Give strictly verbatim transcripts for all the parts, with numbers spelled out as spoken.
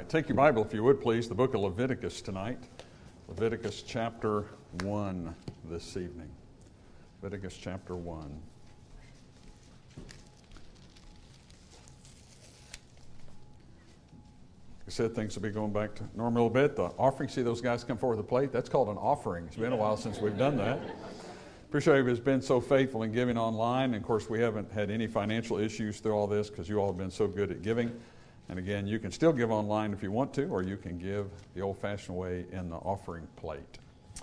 right, take your Bible, if you would, please, the book of Leviticus tonight. Leviticus chapter one this evening. Leviticus chapter one. I said things will be going back to normal a little bit. The offering, see those guys come forward with a plate? That's called an offering. It's been a while since we've done that. Appreciate you has been so faithful in giving online. And of course, we haven't had any financial issues through all this because you all have been so good at giving. And again, you can still give online if you want to, or you can give the old-fashioned way in the offering plate.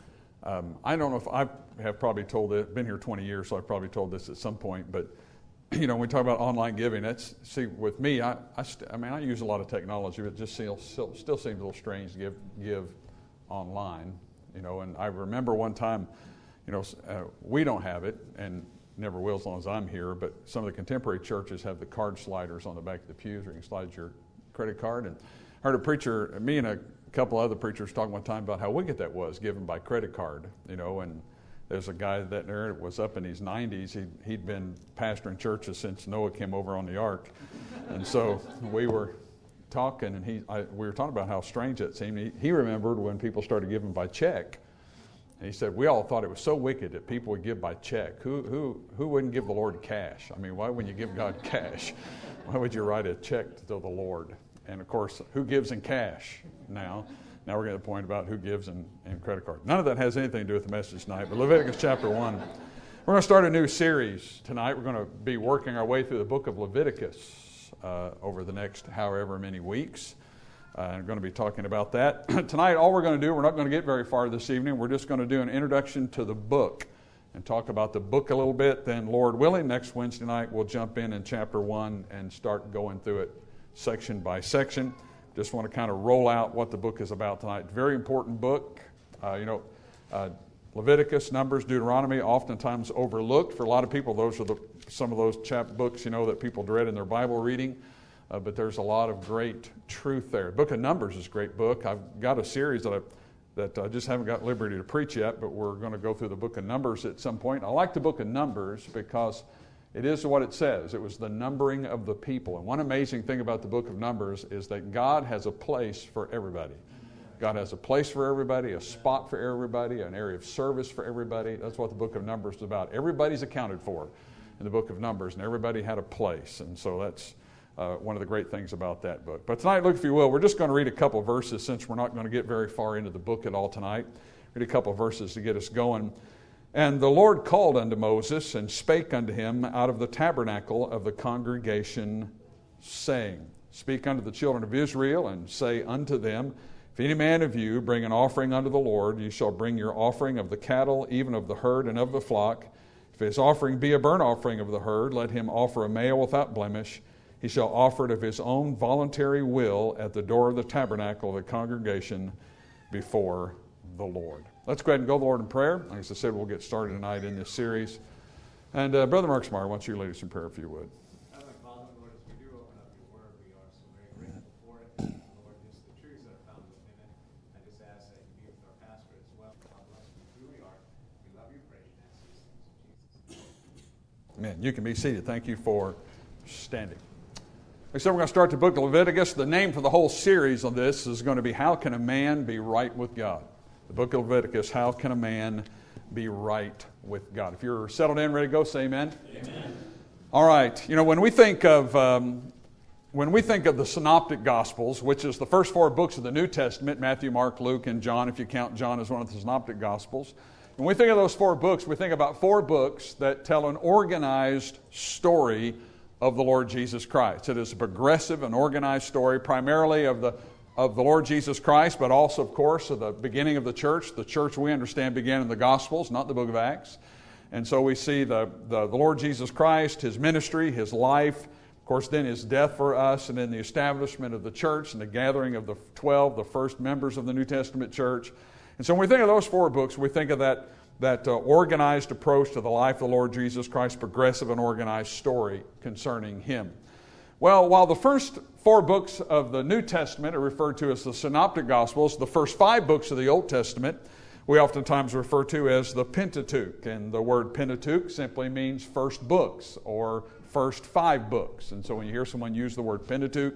Um, I don't know if I have probably told it, been here twenty years, so I've probably told this at some point, but you know, when we talk about online giving, that's, see, with me, I I, st- I mean, I use a lot of technology, but it just still, still, still seems a little strange to give, give online, you know, and I remember one time, you know, uh, we don't have it, and never will as long as I'm here, but some of the contemporary churches have the card sliders on the back of the pews where you can slide your credit card. And I heard a preacher, me and a couple other preachers talking one time about how wicked that was, given by credit card, you know, and there's a guy that there was up in his nineties. He'd, he'd been pastoring churches since Noah came over on the ark. And so we were talking, and he, I, we were talking about how strange that seemed. He, he remembered when people started giving by check. And he said, we all thought it was so wicked that people would give by check. Who who who wouldn't give the Lord cash? I mean, why wouldn't you give God cash? Why would you write a check to the Lord? And of course, who gives in cash now? Now we're getting to the point about who gives in, in credit card. None of that has anything to do with the message tonight, but Leviticus chapter one. We're going to start a new series tonight. We're going to be working our way through the book of Leviticus uh, over the next however many weeks. Uh, I'm going to be talking about that. Tonight, all we're going to do, we're not going to get very far this evening. We're just going to do an introduction to the book and talk about the book a little bit. Then, Lord willing, next Wednesday night, we'll jump in in chapter one and start going through it section by section. Just want to kind of roll out what the book is about tonight. Very important book. Uh, you know, uh, Leviticus, Numbers, Deuteronomy, oftentimes overlooked. For a lot of people, those are the, some of those chap books, you know, that people dread in their Bible reading. Uh, but there's a lot of great truth there. The book of Numbers is a great book. I've got a series that I that I just haven't got liberty to preach yet, but we're going to go through the book of Numbers at some point. I like the book of Numbers because it is what it says. It was the numbering of the people. And one amazing thing about the book of Numbers is that God has a place for everybody. God has a place for everybody, a spot for everybody, an area of service for everybody. That's what the book of Numbers is about. Everybody's accounted for in the book of Numbers, and everybody had a place. And so that's Uh, one of the great things about that book. But tonight, look, if you will, we're just going to read a couple verses since we're not going to get very far into the book at all tonight. Read a couple verses to get us going. And the Lord called unto Moses and spake unto him out of the tabernacle of the congregation, saying, Speak unto the children of Israel, and say unto them, If any man of you bring an offering unto the Lord, you shall bring your offering of the cattle, even of the herd and of the flock. If his offering be a burnt offering of the herd, let him offer a male without blemish. He shall offer it of his own voluntary will at the door of the tabernacle of the congregation before the Lord. Let's go ahead and go to the Lord in prayer. Like I said, we'll get started tonight in this series. And uh, Brother Mark Smart, why don't you lead us in prayer if you would. Heavenly Father, Lord, as we do open up your word, we are so very grateful for it. Lord, just the truths that are found within it. I just ask that you be with our pastor as well. God bless you who we are. We love you, pray, and ask these things in Jesus' name. Amen. You can be seated. Thank you for standing. Like I said, we're going to start the book of Leviticus. The name for the whole series on this is going to be How Can a Man Be Right with God? The book of Leviticus, How Can a Man Be Right with God? If you're settled in, ready to go, say amen. Amen. All right. You know, when we think of um, when we think of the Synoptic Gospels, which is the first four books of the New Testament, Matthew, Mark, Luke, and John, if you count John as one of the Synoptic Gospels, when we think of those four books, we think about four books that tell an organized story of the Lord Jesus Christ. It is a progressive and organized story, primarily of the of the Lord Jesus Christ, but also, of course, of the beginning of the church. The church, we understand, began in the Gospels, not the book of Acts. And so we see the, the, the Lord Jesus Christ, His ministry, His life, of course, then His death for us, and then the establishment of the church and the gathering of the twelve, the first members of the New Testament church. And so when we think of those four books, we think of that that uh, organized approach to the life of the Lord Jesus Christ, progressive and organized story concerning Him. Well, while the first four books of the New Testament are referred to as the Synoptic Gospels, the first five books of the Old Testament we oftentimes refer to as the Pentateuch. And the word Pentateuch simply means first books or first five books. And so when you hear someone use the word Pentateuch,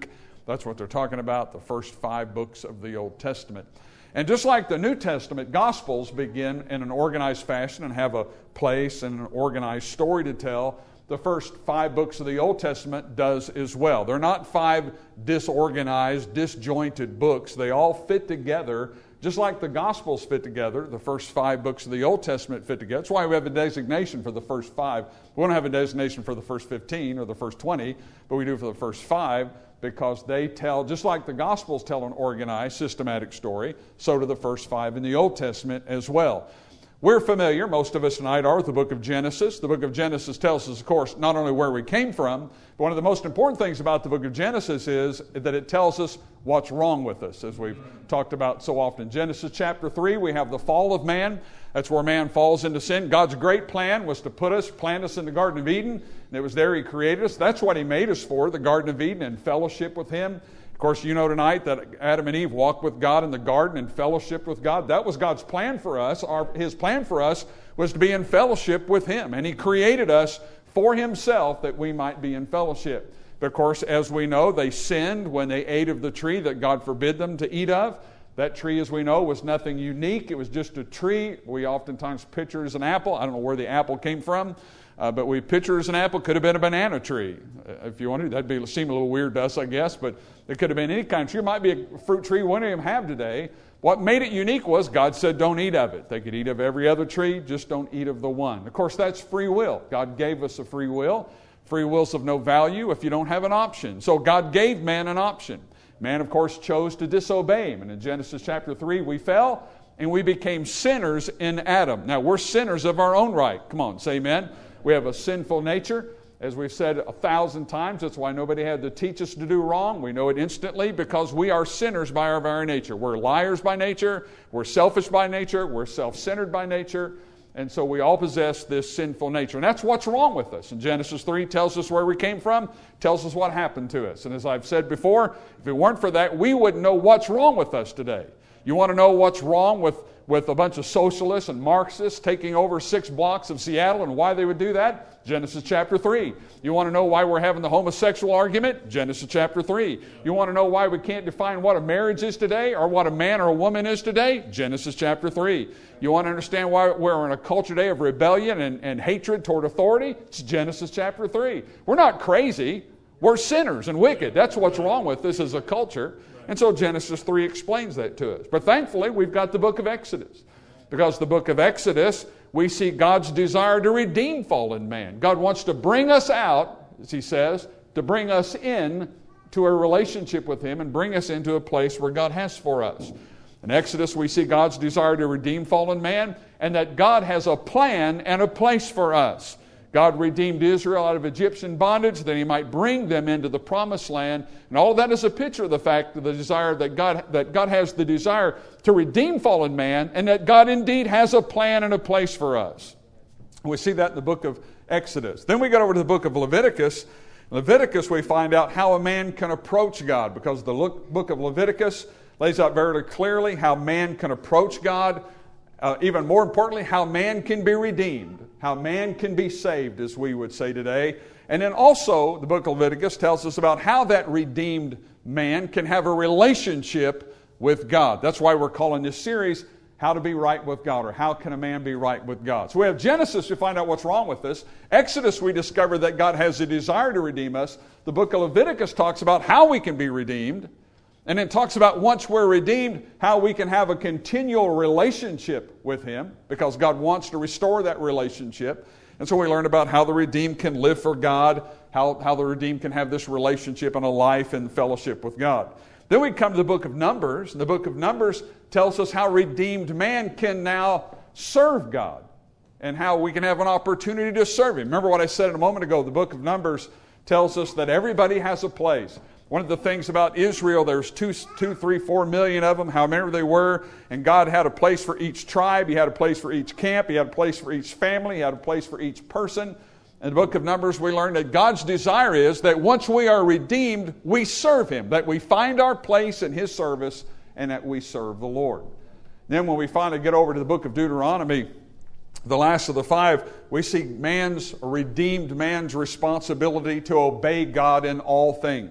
That's what they're talking about, the first five books of the Old Testament. And just like the New Testament, Gospels begin in an organized fashion and have a place and an organized story to tell. The first five books of the Old Testament does as well. They're not five disorganized, disjointed books. They all fit together, just like the Gospels fit together. The first five books of the Old Testament fit together. That's why we have a designation for the first five. We don't have a designation for the first fifteen or the first twenty, but we do for the first five, because they tell, just like the Gospels tell an organized, systematic story, so do the first five in the Old Testament as well. We're familiar, most of us tonight are, with the book of Genesis. The book of Genesis tells us, of course, not only where we came from, but one of the most important things about the book of Genesis is that it tells us what's wrong with us, as we've talked about so often. Genesis chapter three, we have the fall of man. That's where man falls into sin. God's great plan was to put us, plant us in the Garden of Eden, and it was there He created us. That's what He made us for, the Garden of Eden, and fellowship with Him. Of course, you know tonight that Adam and Eve walked with God in the garden and fellowship with God. That was God's plan for us. Our, His plan for us was to be in fellowship with Him. And He created us for Himself that we might be in fellowship. But of course, as we know, they sinned when they ate of the tree that God forbid them to eat of. That tree, as we know, was nothing unique. It was just a tree. We oftentimes picture it as an apple. I don't know where the apple came from. Uh, but we picture as an apple, could have been a banana tree. Uh, if you wanted, that'd be, seem a little weird to us, I guess, but it could have been any kind of tree. It might be a fruit tree we don't even have today. What made it unique was God said don't eat of it. They could eat of every other tree, just don't eat of the one. Of course, that's free will. God gave us a free will. Free will's of no value if you don't have an option. So God gave man an option. Man, of course, chose to disobey Him. And in Genesis chapter three, we fell and we became sinners in Adam. Now, we're sinners of our own right. Come on, say amen. We have a sinful nature. As we've said a thousand times, that's why nobody had to teach us to do wrong. We know it instantly because we are sinners by our very nature. We're liars by nature. We're selfish by nature. We're self-centered by nature. And so we all possess this sinful nature. And that's what's wrong with us. And Genesis three tells us where we came from, tells us what happened to us. And as I've said before, if it weren't for that, we wouldn't know what's wrong with us today. You want to know what's wrong with with a bunch of socialists and Marxists taking over six blocks of Seattle and why they would do that? Genesis chapter three. You want to know why we're having the homosexual argument? Genesis chapter three. You want to know why we can't define what a marriage is today or what a man or a woman is today? Genesis chapter three. You want to understand why we're in a culture today of rebellion and, and hatred toward authority? It's Genesis chapter three. We're not crazy. We're sinners and wicked. That's what's wrong with this as a culture. And so Genesis three explains that to us. But thankfully, we've got the book of Exodus. Because the book of Exodus, we see God's desire to redeem fallen man. God wants to bring us out, as He says, to bring us in to a relationship with Him and bring us into a place where God has for us. In Exodus, we see God's desire to redeem fallen man and that God has a plan and a place for us. God redeemed Israel out of Egyptian bondage that He might bring them into the promised land. And all of that is a picture of the fact of the desire that God, that God has the desire to redeem fallen man and that God indeed has a plan and a place for us. We see that in the book of Exodus. Then we get over to the book of Leviticus. In Leviticus, we find out how a man can approach God because the book of Leviticus lays out very clearly how man can approach God. Uh, even more importantly, how man can be redeemed, how man can be saved, as we would say today. And then also, the book of Leviticus tells us about how that redeemed man can have a relationship with God. That's why we're calling this series, How to Be Right with God, or How Can a Man Be Right with God? So we have Genesis to find out what's wrong with us. Exodus, we discover that God has a desire to redeem us. The book of Leviticus talks about how we can be redeemed. And it talks about once we're redeemed, how we can have a continual relationship with Him because God wants to restore that relationship. And so we learn about how the redeemed can live for God, how, how the redeemed can have this relationship and a life and fellowship with God. Then we come to the book of Numbers. And the book of Numbers tells us how redeemed man can now serve God and how we can have an opportunity to serve Him. Remember what I said a moment ago, the book of Numbers tells us that everybody has a place. One of the things about Israel, there's two, two, three, four million of them, however they were, and God had a place for each tribe. He had a place for each camp. He had a place for each family. He had a place for each person. In the book of Numbers, we learn that God's desire is that once we are redeemed, we serve Him, that we find our place in His service, and that we serve the Lord. Then when we finally get over to the book of Deuteronomy, the last of the five, we see man's, redeemed man's responsibility to obey God in all things.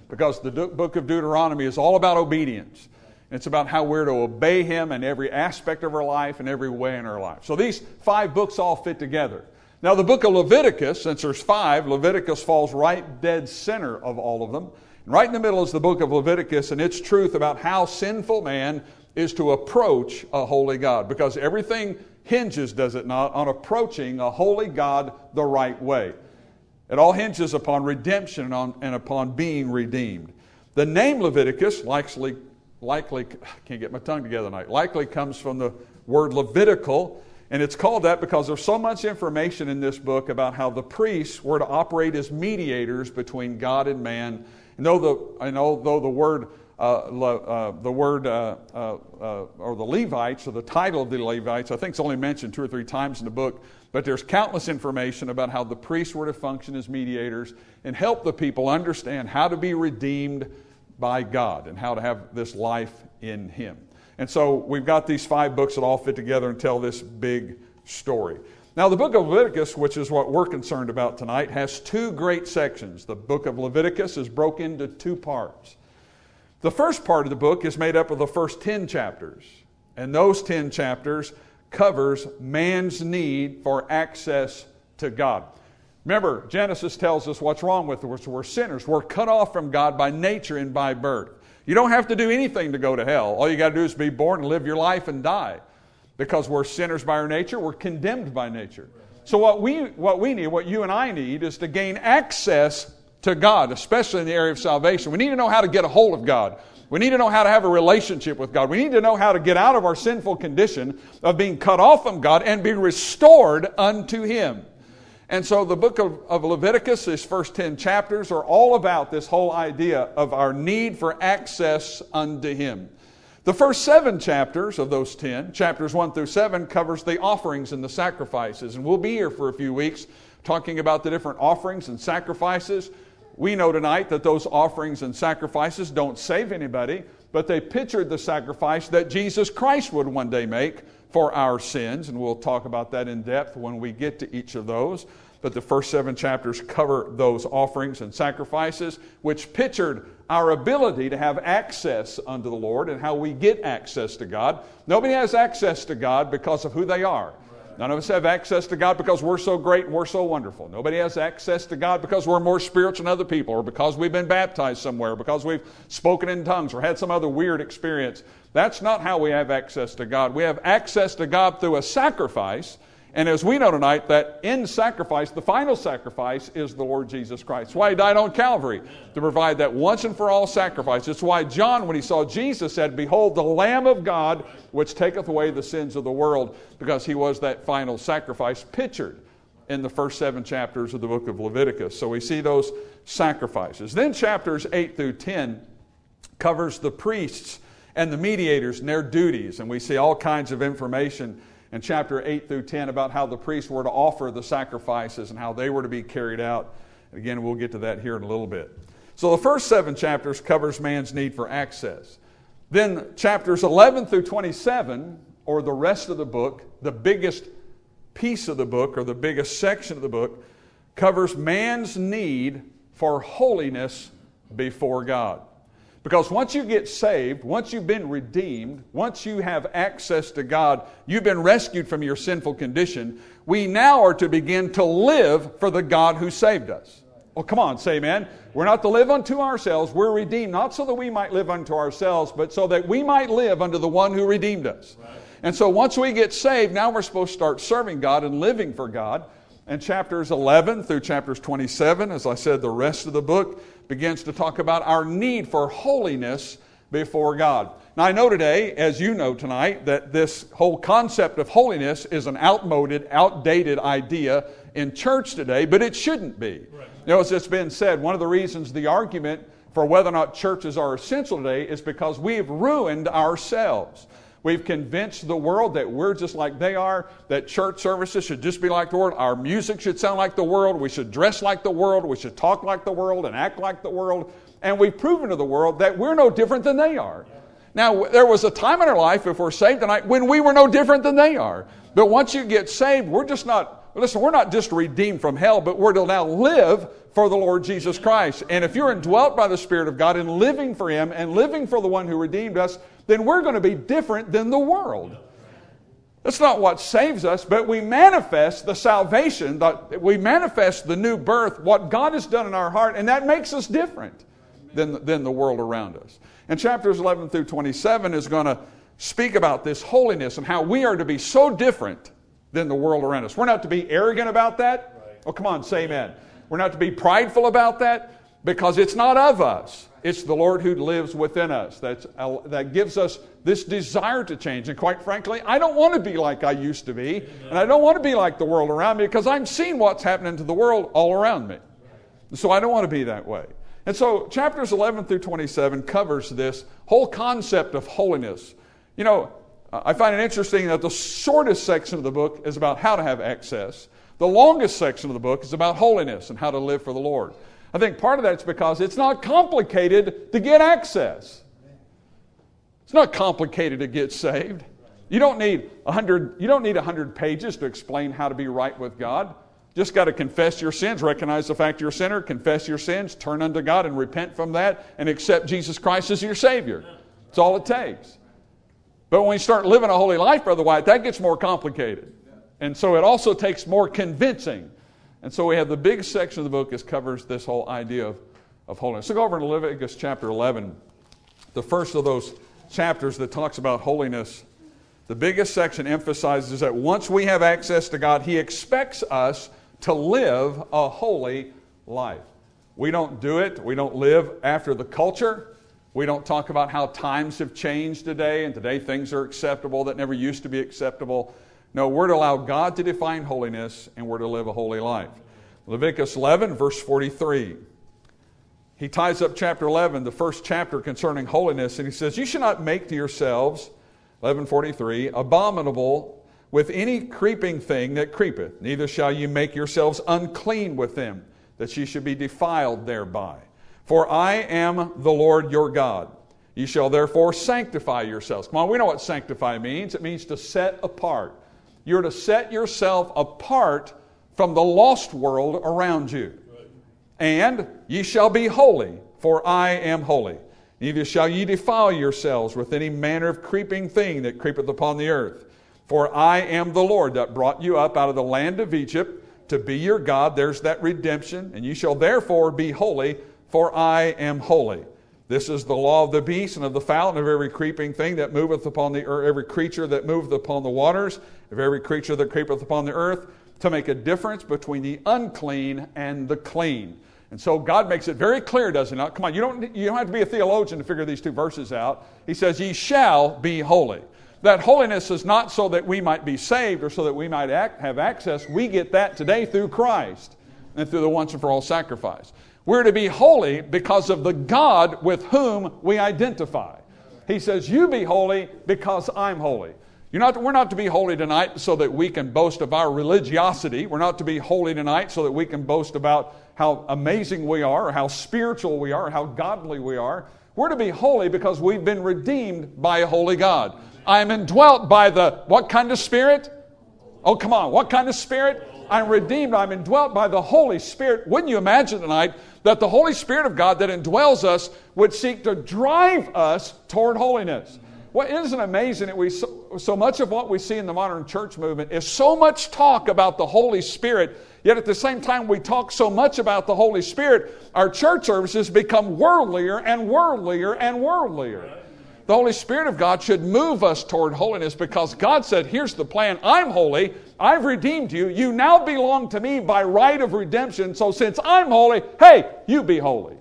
because the book of Deuteronomy is all about obedience. It's about how we're to obey Him in every aspect of our life and every way in our life. So these five books all fit together. Now the book of Leviticus, since there's five, Leviticus falls right dead center of all of them. And right in the middle is the book of Leviticus and its truth about how sinful man is to approach a holy God. Because everything hinges, does it not, on approaching a holy God the right way. It all hinges upon redemption and, on, and upon being redeemed. The name Leviticus likely, likely, I can't get my tongue together tonight, likely comes from the word Levitical, and it's called that because there's so much information in this book about how the priests were to operate as mediators between God and man. And although the, and although the word Uh, uh, the word, uh, uh, uh, or the Levites, or the title of the Levites, I think it's only mentioned two or three times in the book, but there's countless information about how the priests were to function as mediators and help the people understand how to be redeemed by God and how to have this life in Him. And so we've got these five books that all fit together and tell this big story. Now the book of Leviticus, which is what we're concerned about tonight, has two great sections. The book of Leviticus is broken into two parts. The first part of the book is made up of the first ten chapters. And those ten chapters covers man's need for access to God. Remember, Genesis tells us what's wrong with us. We're sinners. We're cut off from God by nature and by birth. You don't have to do anything to go to hell. All you got to do is be born and live your life and die. Because we're sinners by our nature, we're condemned by nature. So what we, what we need, what you and I need, is to gain access to God, especially in the area of salvation. We need to know how to get a hold of God. We need to know how to have a relationship with God. We need to know how to get out of our sinful condition of being cut off from God and be restored unto Him. And so the book of, of Leviticus, these first ten chapters, are all about this whole idea of our need for access unto Him. The first seven chapters of those ten, chapters one through seven, covers the offerings and the sacrifices. And we'll be here for a few weeks talking about the different offerings and sacrifices. We know tonight that those offerings and sacrifices don't save anybody, but they pictured the sacrifice that Jesus Christ would one day make for our sins, and we'll talk about that in depth when we get to each of those. But the first seven chapters cover those offerings and sacrifices, which pictured our ability to have access unto the Lord and how we get access to God. Nobody has access to God because of who they are. None of us have access to God because we're so great and we're so wonderful. Nobody has access to God because we're more spiritual than other people, or because we've been baptized somewhere, or because we've spoken in tongues, or had some other weird experience. That's not how we have access to God. We have access to God through a sacrifice. And as we know tonight, that in sacrifice, the final sacrifice is the Lord Jesus Christ. That's why He died on Calvary, to provide that once and for all sacrifice. It's why John, when he saw Jesus, said, "Behold, the Lamb of God, which taketh away the sins of the world," because He was that final sacrifice pictured in the first seven chapters of the book of Leviticus. So we see those sacrifices. Then chapters eight through ten covers the priests and the mediators and their duties. And we see all kinds of information in chapter eight through ten about how the priests were to offer the sacrifices and how they were to be carried out. And again, we'll get to that here in a little bit. So the first seven chapters covers man's need for access. Then chapters eleven through twenty-seven, or the rest of the book, the biggest piece of the book, or the biggest section of the book, covers man's need for holiness before God. Because once you get saved, once you've been redeemed, once you have access to God, you've been rescued from your sinful condition, we now are to begin to live for the God who saved us. Well, come on, say amen. We're not to live unto ourselves. We're redeemed not so that we might live unto ourselves, but so that we might live unto the one who redeemed us. Right. And so once we get saved, now we're supposed to start serving God and living for God. And chapters eleven through chapters twenty-seven, as I said, the rest of the book begins to talk about our need for holiness before God. Now I know today, as you know tonight, that this whole concept of holiness is an outmoded, outdated idea in church today, but it shouldn't be. Right. You know, as it's been said, one of the reasons the argument for whether or not churches are essential today is because we've ruined ourselves. We've convinced the world that we're just like they are, that church services should just be like the world. Our music should sound like the world. We should dress like the world. We should talk like the world and act like the world. And we've proven to the world that we're no different than they are. Now, there was a time in our life, if we're saved tonight, when we were no different than they are. But once you get saved, we're just not, listen, we're not just redeemed from hell, but we're to now live for the Lord Jesus Christ. And if you're indwelt by the Spirit of God and living for Him and living for the one who redeemed us, then we're going to be different than the world. That's not what saves us, but we manifest the salvation, the, we manifest the new birth, what God has done in our heart, and that makes us different than, than the world around us. And chapters eleven through twenty-seven is going to speak about this holiness and how we are to be so different than the world around us. We're not to be arrogant about that. Oh, come on, say amen. We're not to be prideful about that because it's not of us. It's the Lord who lives within us. That's, uh, that gives us this desire to change. And quite frankly, I don't want to be like I used to be. And I don't want to be like the world around me because I'm seeing what's happening to the world all around me. So I don't want to be that way. And so chapters eleven through twenty-seven covers this whole concept of holiness. You know, I find it interesting that the shortest section of the book is about how to have access. The longest section of the book is about holiness and how to live for the Lord. I think part of that's because it's not complicated to get access. It's not complicated to get saved. You don't need a hundred, you don't need a hundred pages to explain how to be right with God. Just got to confess your sins, recognize the fact you're a sinner, confess your sins, turn unto God and repent from that, and accept Jesus Christ as your Savior. That's all it takes. But when you start living a holy life, Brother White, that gets more complicated. And so it also takes more convincing. And so we have the big section of the book that covers this whole idea of, of holiness. So go over to Leviticus chapter eleven, the first of those chapters that talks about holiness. The biggest section emphasizes that once we have access to God, He expects us to live a holy life. We don't do it. We don't live after the culture. We don't talk about how times have changed today, and today things are acceptable that never used to be acceptable. No, we're to allow God to define holiness, and we're to live a holy life. Leviticus eleven, verse forty-three. He ties up chapter eleven, the first chapter concerning holiness, and he says, "You should not make to yourselves," eleven forty-three, "abominable with any creeping thing that creepeth, neither shall you make yourselves unclean with them, that ye should be defiled thereby. For I am the Lord your God. Ye shall therefore sanctify yourselves." Come on, we know what sanctify means. It means to set apart. You're to set yourself apart from the lost world around you. "And ye shall be holy, for I am holy. Neither shall ye defile yourselves with any manner of creeping thing that creepeth upon the earth. For I am the Lord that brought you up out of the land of Egypt to be your God." There's that redemption. "And ye shall therefore be holy, for I am holy. This is the law of the beast and of the fowl and of every creeping thing that moveth upon the earth, every creature that moveth upon the waters, of every creature that creepeth upon the earth, to make a difference between the unclean and the clean." And so God makes it very clear, does He not? Come on, you don't, you don't have to be a theologian to figure these two verses out. He says, "Ye shall be holy." That holiness is not so that we might be saved or so that we might act, have access. We get that today through Christ and through the once and for all sacrifice. We're to be holy because of the God with whom we identify. He says, "You be holy because I'm holy." You're not, we're not to be holy tonight so that we can boast of our religiosity. We're not to be holy tonight so that we can boast about how amazing we are, or how spiritual we are, or how godly we are. We're to be holy because we've been redeemed by a holy God. I am indwelt by the, what kind of Spirit? Oh, come on, what kind of Spirit? I'm redeemed, I'm indwelt by the Holy Spirit. Wouldn't you imagine tonight that the Holy Spirit of God that indwells us would seek to drive us toward holiness? Well, isn't it amazing that we so, so much of what we see in the modern church movement is so much talk about the Holy Spirit, yet at the same time we talk so much about the Holy Spirit, our church services become worldlier and worldlier and worldlier. The Holy Spirit of God should move us toward holiness because God said, here's the plan. I'm holy. I've redeemed you. You now belong to me by right of redemption. So since I'm holy, hey, you be holy.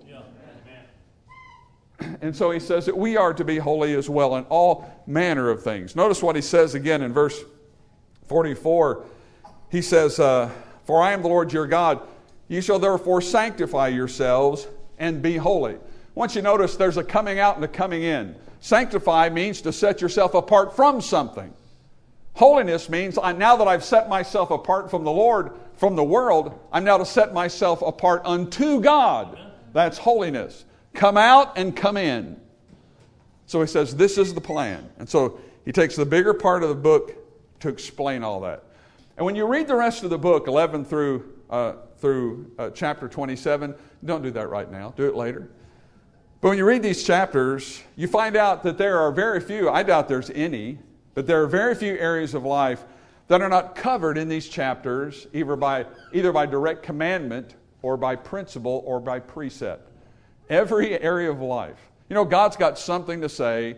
Yeah. And so he says that we are to be holy as well in all manner of things. Notice what he says again in verse forty-four. He says, uh, "For I am the Lord your God. Ye shall therefore sanctify yourselves and be holy." Once you notice there's a coming out and a coming in. Sanctify means to set yourself apart from something. Holiness means I, now that I've set myself apart from the Lord, from the world, I'm now to set myself apart unto God. That's holiness. Come out and come in. So he says this is the plan. And so he takes the bigger part of the book to explain all that. And when you read the rest of the book, eleven through through uh, chapter twenty-seven. Don't do that right now. Do it later. But when you read these chapters, you find out that there are very few, I doubt there's any, but there are very few areas of life that are not covered in these chapters, either by, either by direct commandment or by principle or by precept. Every area of life. You know, God's got something to say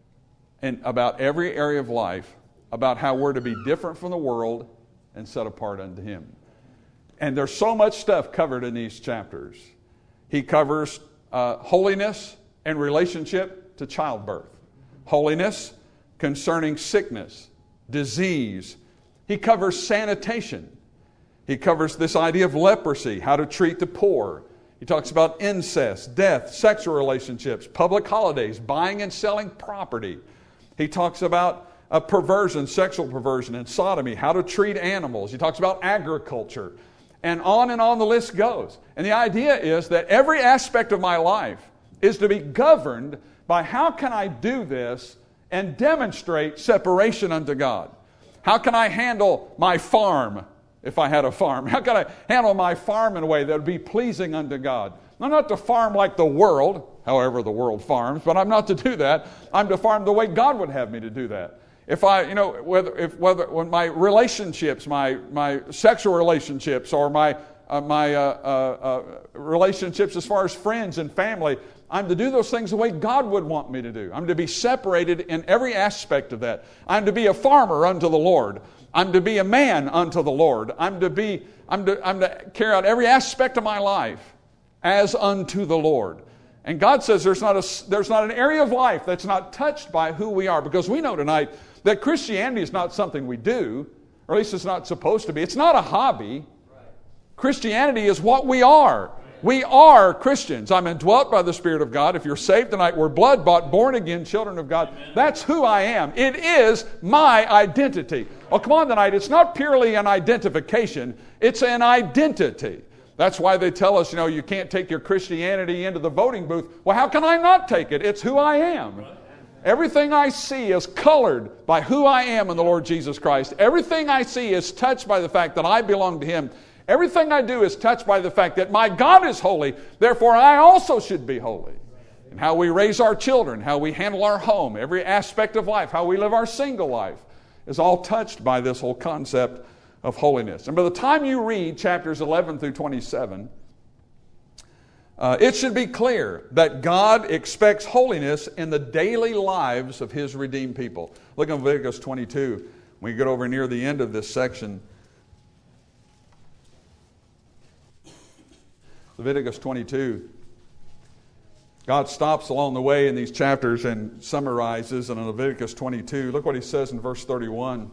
in, about every area of life, about how we're to be different from the world and set apart unto Him. And there's so much stuff covered in these chapters. He covers uh, holiness and relationship to childbirth. Holiness concerning sickness, disease. He covers sanitation. He covers this idea of leprosy, how to treat the poor. He talks about incest, death, sexual relationships, public holidays, buying and selling property. He talks about uh, perversion, sexual perversion, and sodomy, how to treat animals. He talks about agriculture. And on and on the list goes. And the idea is that every aspect of my life is to be governed by how can I do this and demonstrate separation unto God. How can I handle my farm, if I had a farm? How can I handle my farm in a way that would be pleasing unto God? I'm not to farm like the world, however the world farms, but I'm not to do that. I'm to farm the way God would have me to do that. If I, you know, whether, if, whether, when my relationships, my, my sexual relationships, or my, uh, my uh, uh, uh, relationships as far as friends and family, I'm to do those things the way God would want me to do. I'm to be separated in every aspect of that. I'm to be a farmer unto the Lord. I'm to be a man unto the Lord. I'm to be, I'm to, I'm to carry out every aspect of my life as unto the Lord. And God says there's not a, there's not an area of life that's not touched by who we are, because we know tonight that Christianity is not something we do, or at least it's not supposed to be. It's not a hobby. Christianity is what we are. We are Christians. I'm indwelt by the Spirit of God. If you're saved tonight, we're blood-bought, born-again children of God. Amen. That's who I am. It is my identity. Oh, come on tonight. It's not purely an identification. It's an identity. That's why they tell us, you know, you can't take your Christianity into the voting booth. Well, how can I not take it? It's who I am. Everything I see is colored by who I am in the Lord Jesus Christ. Everything I see is touched by the fact that I belong to Him. Everything I do is touched by the fact that my God is holy, therefore I also should be holy. And how we raise our children, how we handle our home, every aspect of life, how we live our single life, is all touched by this whole concept of holiness. And by the time you read chapters eleven through twenty-seven, uh, it should be clear that God expects holiness in the daily lives of His redeemed people. Look at Leviticus twenty-two. When you get over near the end of this section, Leviticus twenty-two, God stops along the way in these chapters and summarizes. And in Leviticus twenty-two, look what He says in verse thirty-one.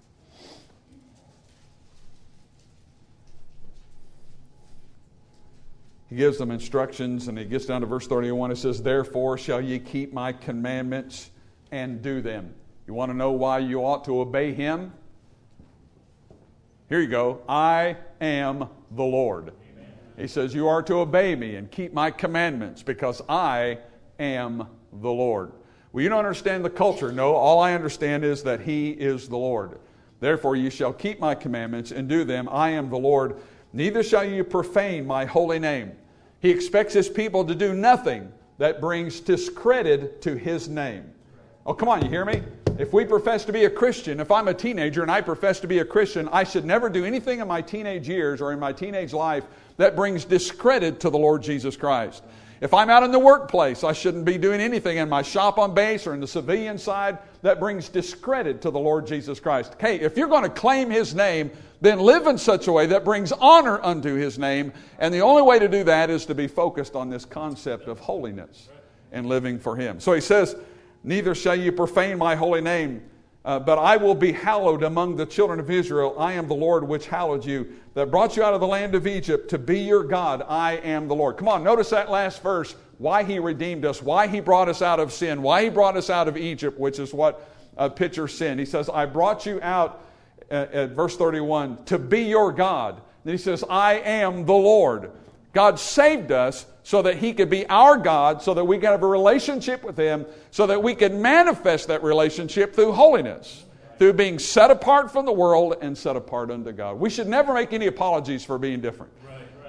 He gives them instructions, and He gets down to verse thirty-one. It says, "Therefore shall ye keep my commandments and do them." You want to know why you ought to obey Him? Here you go. I am the Lord. Amen. He says, you are to obey me and keep my commandments because I am the Lord. Well, you don't understand the culture. No, all I understand is that He is the Lord. "Therefore ye shall keep my commandments and do them. I am the Lord. Neither shall you profane my holy name." He expects His people to do nothing that brings discredit to His name. Oh, come on, you hear me? If we profess to be a Christian, if I'm a teenager and I profess to be a Christian, I should never do anything in my teenage years or in my teenage life that brings discredit to the Lord Jesus Christ. If I'm out in the workplace, I shouldn't be doing anything in my shop on base or in the civilian side that brings discredit to the Lord Jesus Christ. Hey, if you're going to claim His name, then live in such a way that brings honor unto His name. And the only way to do that is to be focused on this concept of holiness and living for Him. So He says, "Neither shall you profane my holy name, uh, but I will be hallowed among the children of Israel. I am the Lord which hallowed you, that brought you out of the land of Egypt to be your God. I am the Lord." Come on, notice that last verse, why He redeemed us, why He brought us out of sin, why He brought us out of Egypt, which is what uh, pictures sin. He says, I brought you out, uh, at verse thirty-one, to be your God. Then He says, I am the Lord. God saved us so that He could be our God, so that we could have a relationship with Him, so that we could manifest that relationship through holiness, through being set apart from the world and set apart unto God. We should never make any apologies for being different. Right.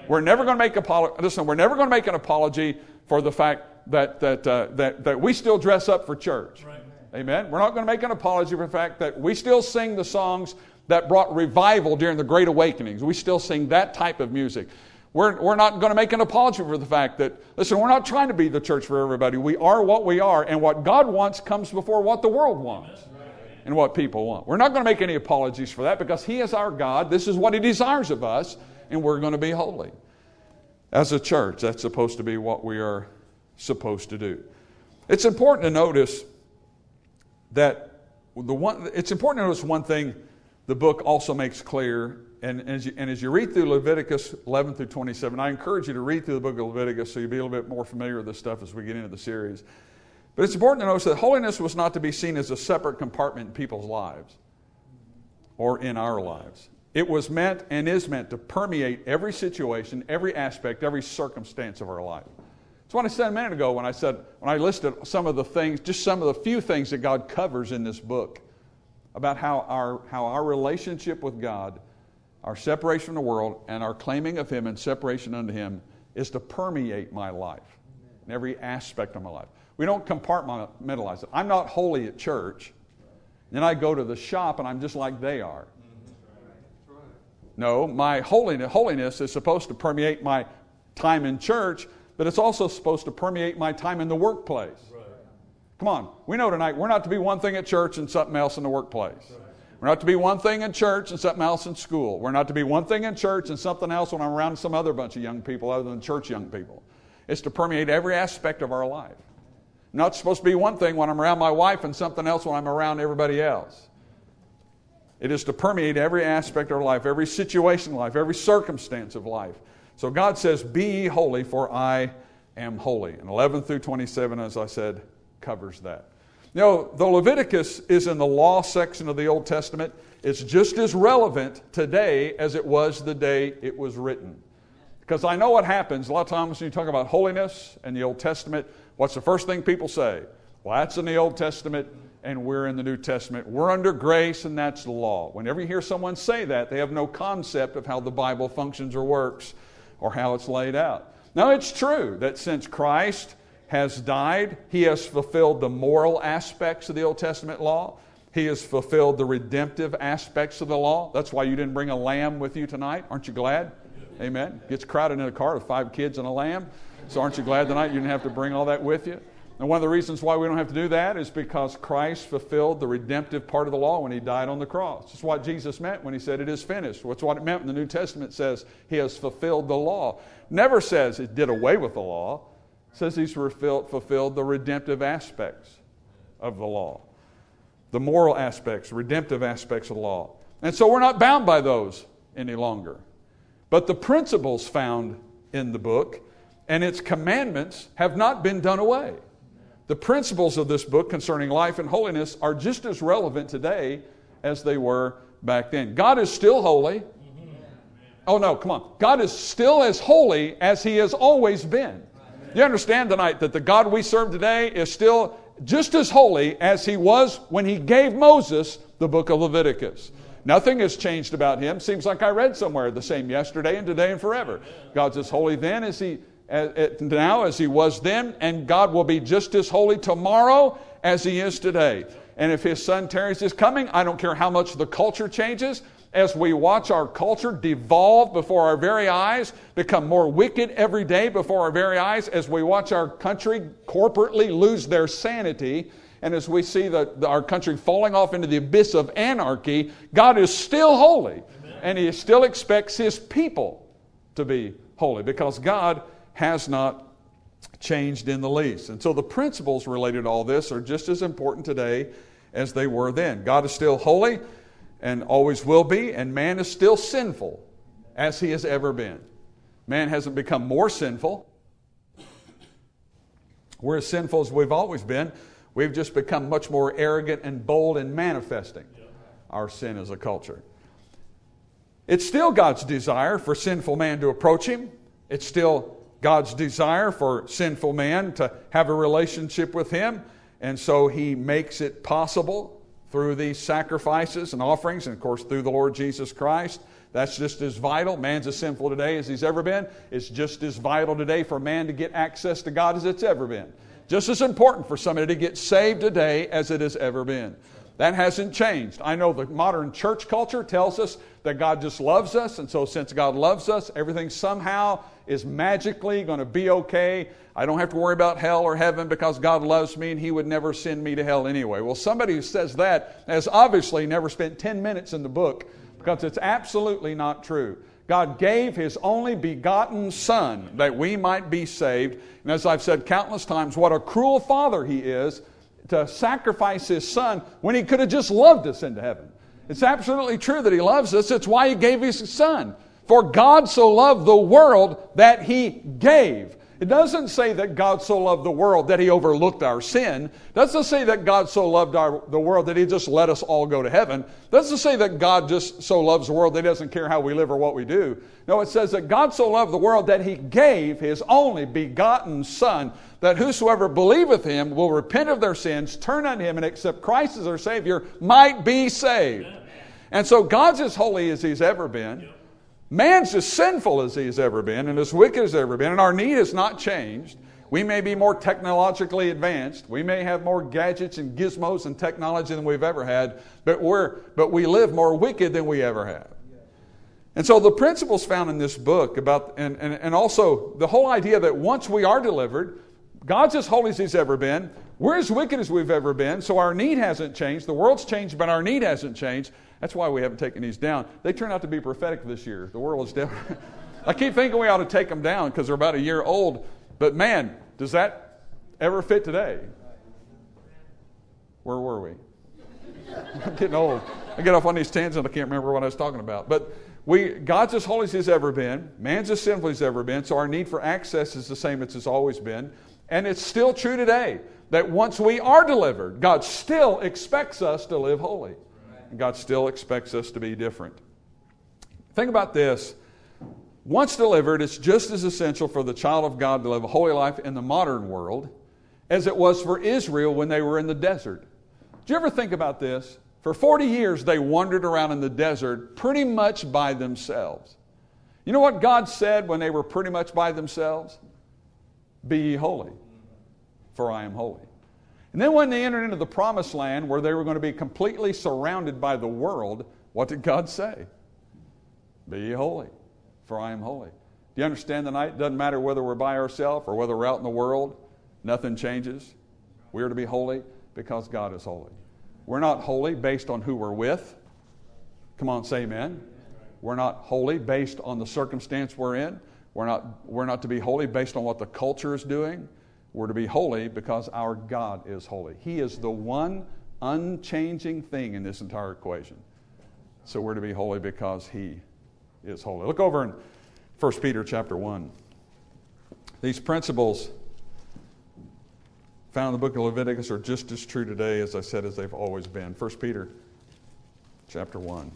We're never going to make apolo- listen, we're never going to make an apology for the fact that that uh, that that we still dress up for church. Right. Amen. We're not going to make an apology for the fact that we still sing the songs that brought revival during the Great Awakenings. We still sing that type of music. We're, we're not going to make an apology for the fact that, listen, we're not trying to be the church for everybody. We are what we are, and what God wants comes before what the world wants and what people want. We're not going to make any apologies for that because He is our God. This is what He desires of us, and we're going to be holy. As a church, that's supposed to be what we are supposed to do. It's important to notice that the one, it's important to notice one thing the book also makes clear, and as, you, and as you read through Leviticus eleven through twenty-seven, I encourage you to read through the book of Leviticus so you'll be a little bit more familiar with this stuff as we get into the series. But it's important to notice that holiness was not to be seen as a separate compartment in people's lives or in our lives. It was meant and is meant to permeate every situation, every aspect, every circumstance of our life. That's what I said a minute ago when I said, when I listed some of the things, just some of the few things that God covers in this book about how our, how our relationship with God, our separation from the world, and our claiming of Him and separation unto Him is to permeate my life in every aspect of my life. We don't compartmentalize it. I'm not holy at church. Then I go to the shop and I'm just like they are. No, my holiness, holiness is supposed to permeate my time in church, but it's also supposed to permeate my time in the workplace. Come on, we know tonight we're not to be one thing at church and something else in the workplace. We're not to be one thing in church and something else in school. We're not to be one thing in church and something else when I'm around some other bunch of young people other than church young people. It's to permeate every aspect of our life. I'm not supposed to be one thing when I'm around my wife and something else when I'm around everybody else. It is to permeate every aspect of our life, every situation of life, every circumstance of life. So God says, "Be ye holy, for I am holy." And eleven through twenty-seven, as I said, covers that. You know, though Leviticus is in the law section of the Old Testament, it's just as relevant today as it was the day it was written. Because I know what happens. A lot of times when you talk about holiness and the Old Testament, what's the first thing people say? Well, that's in the Old Testament and we're in the New Testament. We're under grace and that's the law. Whenever you hear someone say that, they have no concept of how the Bible functions or works or how it's laid out. Now, it's true that since Christ has died, He has fulfilled the moral aspects of the Old Testament law. He has fulfilled the redemptive aspects of the law. That's why you didn't bring a lamb with you tonight. Aren't you glad? Amen. Gets crowded in a car with five kids and a lamb. So aren't you glad tonight you didn't have to bring all that with you? And one of the reasons why we don't have to do that is because Christ fulfilled the redemptive part of the law when He died on the cross. That's what Jesus meant when He said it is finished. That's what it meant when the New Testament says He has fulfilled the law. Never says it did away with the law. It says He's fulfilled the redemptive aspects of the law. The moral aspects, redemptive aspects of the law. And so we're not bound by those any longer. But the principles found in the book and its commandments have not been done away. The principles of this book concerning life and holiness are just as relevant today as they were back then. God is still holy. Oh no, come on. God is still as holy as He has always been. You understand tonight that the God we serve today is still just as holy as He was when He gave Moses the book of Leviticus. Nothing has changed about Him. Seems like I read somewhere the same yesterday and today and forever. God's as holy then as He as, now as He was then, and God will be just as holy tomorrow as He is today. And if His Son tarries His coming, I don't care how much the culture changes. As we watch our culture devolve before our very eyes, become more wicked every day before our very eyes, as we watch our country corporately lose their sanity, and as we see the, the, our country falling off into the abyss of anarchy, God is still holy. Amen. And He still expects His people to be holy because God has not changed in the least. And so the principles related to all this are just as important today as they were then. God is still holy and always will be, and man is still sinful as he has ever been. Man hasn't become more sinful. We're as sinful as we've always been. We've just become much more arrogant and bold in manifesting our sin as a culture. It's still God's desire for sinful man to approach Him. It's still God's desire for sinful man to have a relationship with Him. And so He makes it possible through these sacrifices and offerings, and of course through the Lord Jesus Christ, That's just as vital. Man's as sinful today as he's ever been. It's just as vital today for man to get access to God as it's ever been. Just as important for somebody to get saved today as it has ever been. That hasn't changed. I know the modern church culture tells us that God just loves us, and so since God loves us, everything somehow is magically going to be okay. I don't have to worry about hell or heaven because God loves me and He would never send me to hell anyway. Well, somebody who says that has obviously never spent ten minutes in the book, because it's absolutely not true. God gave His only begotten Son that we might be saved. And as I've said countless times, what a cruel Father He is to sacrifice His Son when He could have just loved us into heaven. It's absolutely true that He loves us. It's why He gave His Son. For God so loved the world that He gave. It doesn't say that God so loved the world that He overlooked our sin. It doesn't say that God so loved our, the world that He just let us all go to heaven. It doesn't say that God just so loves the world that He doesn't care how we live or what we do. No, it says that God so loved the world that He gave His only begotten Son, that whosoever believeth Him will repent of their sins, turn unto Him, and accept Christ as their Savior, might be saved. And so God's as holy as He's ever been. Man's as sinful as he's ever been and as wicked as ever been, and our need has not changed. We may be more technologically advanced. We may have more gadgets and gizmos and technology than we've ever had, but we're but we live more wicked than we ever have. And so the principles found in this book about, and, and, and also the whole idea that once we are delivered, God's as holy as He's ever been. We're as wicked as we've ever been, so our need hasn't changed. The world's changed, but our need hasn't changed. That's why we haven't taken these down. They turn out to be prophetic this year. The world is definitely... I keep thinking we ought to take them down because they're about a year old. But man, does that ever fit today? Where were we? I'm getting old. I get off on these tangents. I can't remember what I was talking about. But we, God's as holy as He's ever been. Man's as sinful as He's ever been. So our need for access is the same as it's always been. And it's still true today that once we are delivered, God still expects us to live holy. And God still expects us to be different. Think about this. Once delivered, it's just as essential for the child of God to live a holy life in the modern world as it was for Israel when they were in the desert. Do you ever think about this? For forty years, they wandered around in the desert pretty much by themselves. You know what God said when they were pretty much by themselves? Be ye holy, for I am holy. And then when they entered into the promised land where they were going to be completely surrounded by the world, what did God say? Be ye holy, for I am holy. Do you understand tonight? It doesn't matter whether we're by ourselves or whether we're out in the world. Nothing changes. We are to be holy because God is holy. We're not holy based on who we're with. Come on, say amen. We're not holy based on the circumstance we're in. We're not, we're not to be holy based on what the culture is doing. We're to be holy because our God is holy. He is the one unchanging thing in this entire equation. So we're to be holy because He is holy. Look over in First Peter chapter one. These principles found in the book of Leviticus are just as true today, as I said, as they've always been. First Peter chapter one.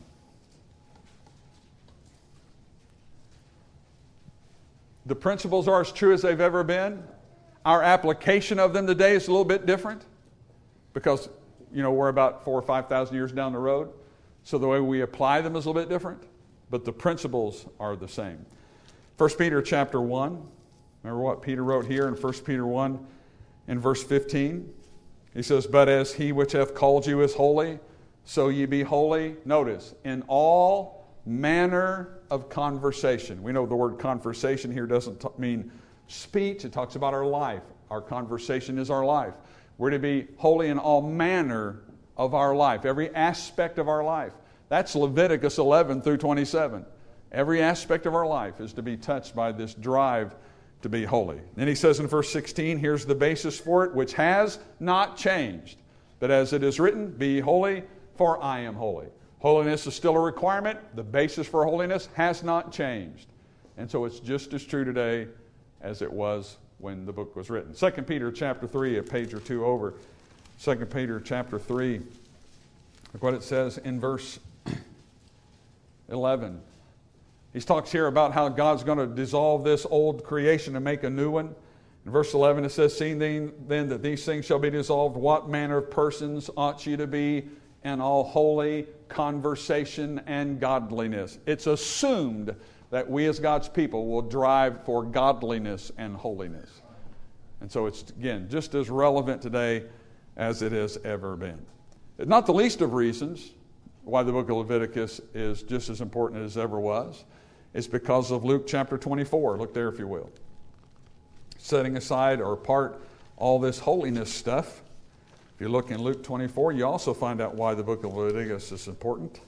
The principles are as true as they've ever been. Our application of them today is a little bit different because, you know, we're about four or five thousand years down the road. So the way we apply them is a little bit different, but the principles are the same. First Peter chapter one. Remember what Peter wrote here in First Peter one in verse fifteen? He says, but as He which hath called you is holy, so ye be holy. Notice, in all manner of conversation. We know the word conversation here doesn't t- mean speech. It talks about our life. Our conversation is our life. We're to be holy in all manner of our life, every aspect of our life. That's Leviticus eleven through twenty-seven. Every aspect of our life is to be touched by this drive to be holy. Then he says in verse sixteen, here's the basis for it, which has not changed. But as it is written, be ye holy, for I am holy. Holiness is still a requirement. The basis for holiness has not changed. And so it's just as true today as it was when the book was written. Second Peter chapter three, a page or two over. Second Peter chapter three. Look what it says in verse eleven. He talks here about how God's going to dissolve this old creation and make a new one. In verse eleven it says, seeing then that these things shall be dissolved, what manner of persons ought ye to be and all holy conversation and godliness. It's assumed that we as God's people will drive for godliness and holiness. And so it's, again, just as relevant today as it has ever been. Not the least of reasons why the book of Leviticus is just as important as it ever was is because of Luke chapter twenty-four. Look there if you will. Setting aside or apart all this holiness stuff, if you look in Luke twenty-four, you also find out why the book of Leviticus is important.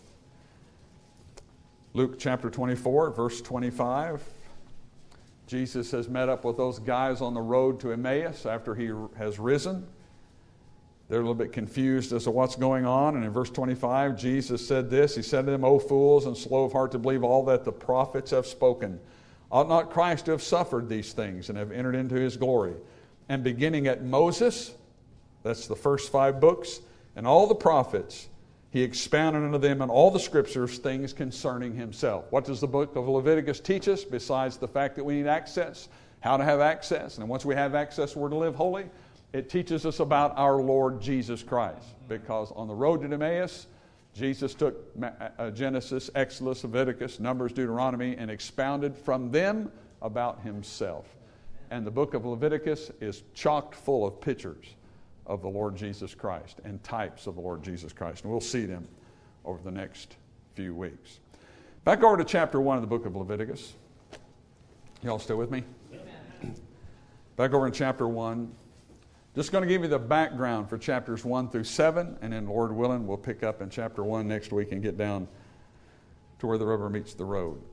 Luke chapter twenty-four, verse twenty-five. Jesus has met up with those guys on the road to Emmaus after he has risen. They're a little bit confused as to what's going on. And in verse twenty-five, Jesus said this. He said to them, O fools and slow of heart to believe all that the prophets have spoken. Ought not Christ to have suffered these things and have entered into his glory? And beginning at Moses, that's the first five books, and all the prophets, he expounded unto them in all the scriptures things concerning himself. What does the book of Leviticus teach us besides the fact that we need access, how to have access, and once we have access, we're to live holy? It teaches us about our Lord Jesus Christ, because on the road to Emmaus, Jesus took Genesis, Exodus, Leviticus, Numbers, Deuteronomy, and expounded from them about himself. And the book of Leviticus is chocked full of pictures of the Lord Jesus Christ and types of the Lord Jesus Christ. And we'll see them over the next few weeks. Back over to chapter one of the book of Leviticus. Y'all still with me? Amen. Back over in chapter one. Just going to give you the background for chapters one through seven, and then Lord willing, we'll pick up in chapter one next week and get down to where the rubber meets the road.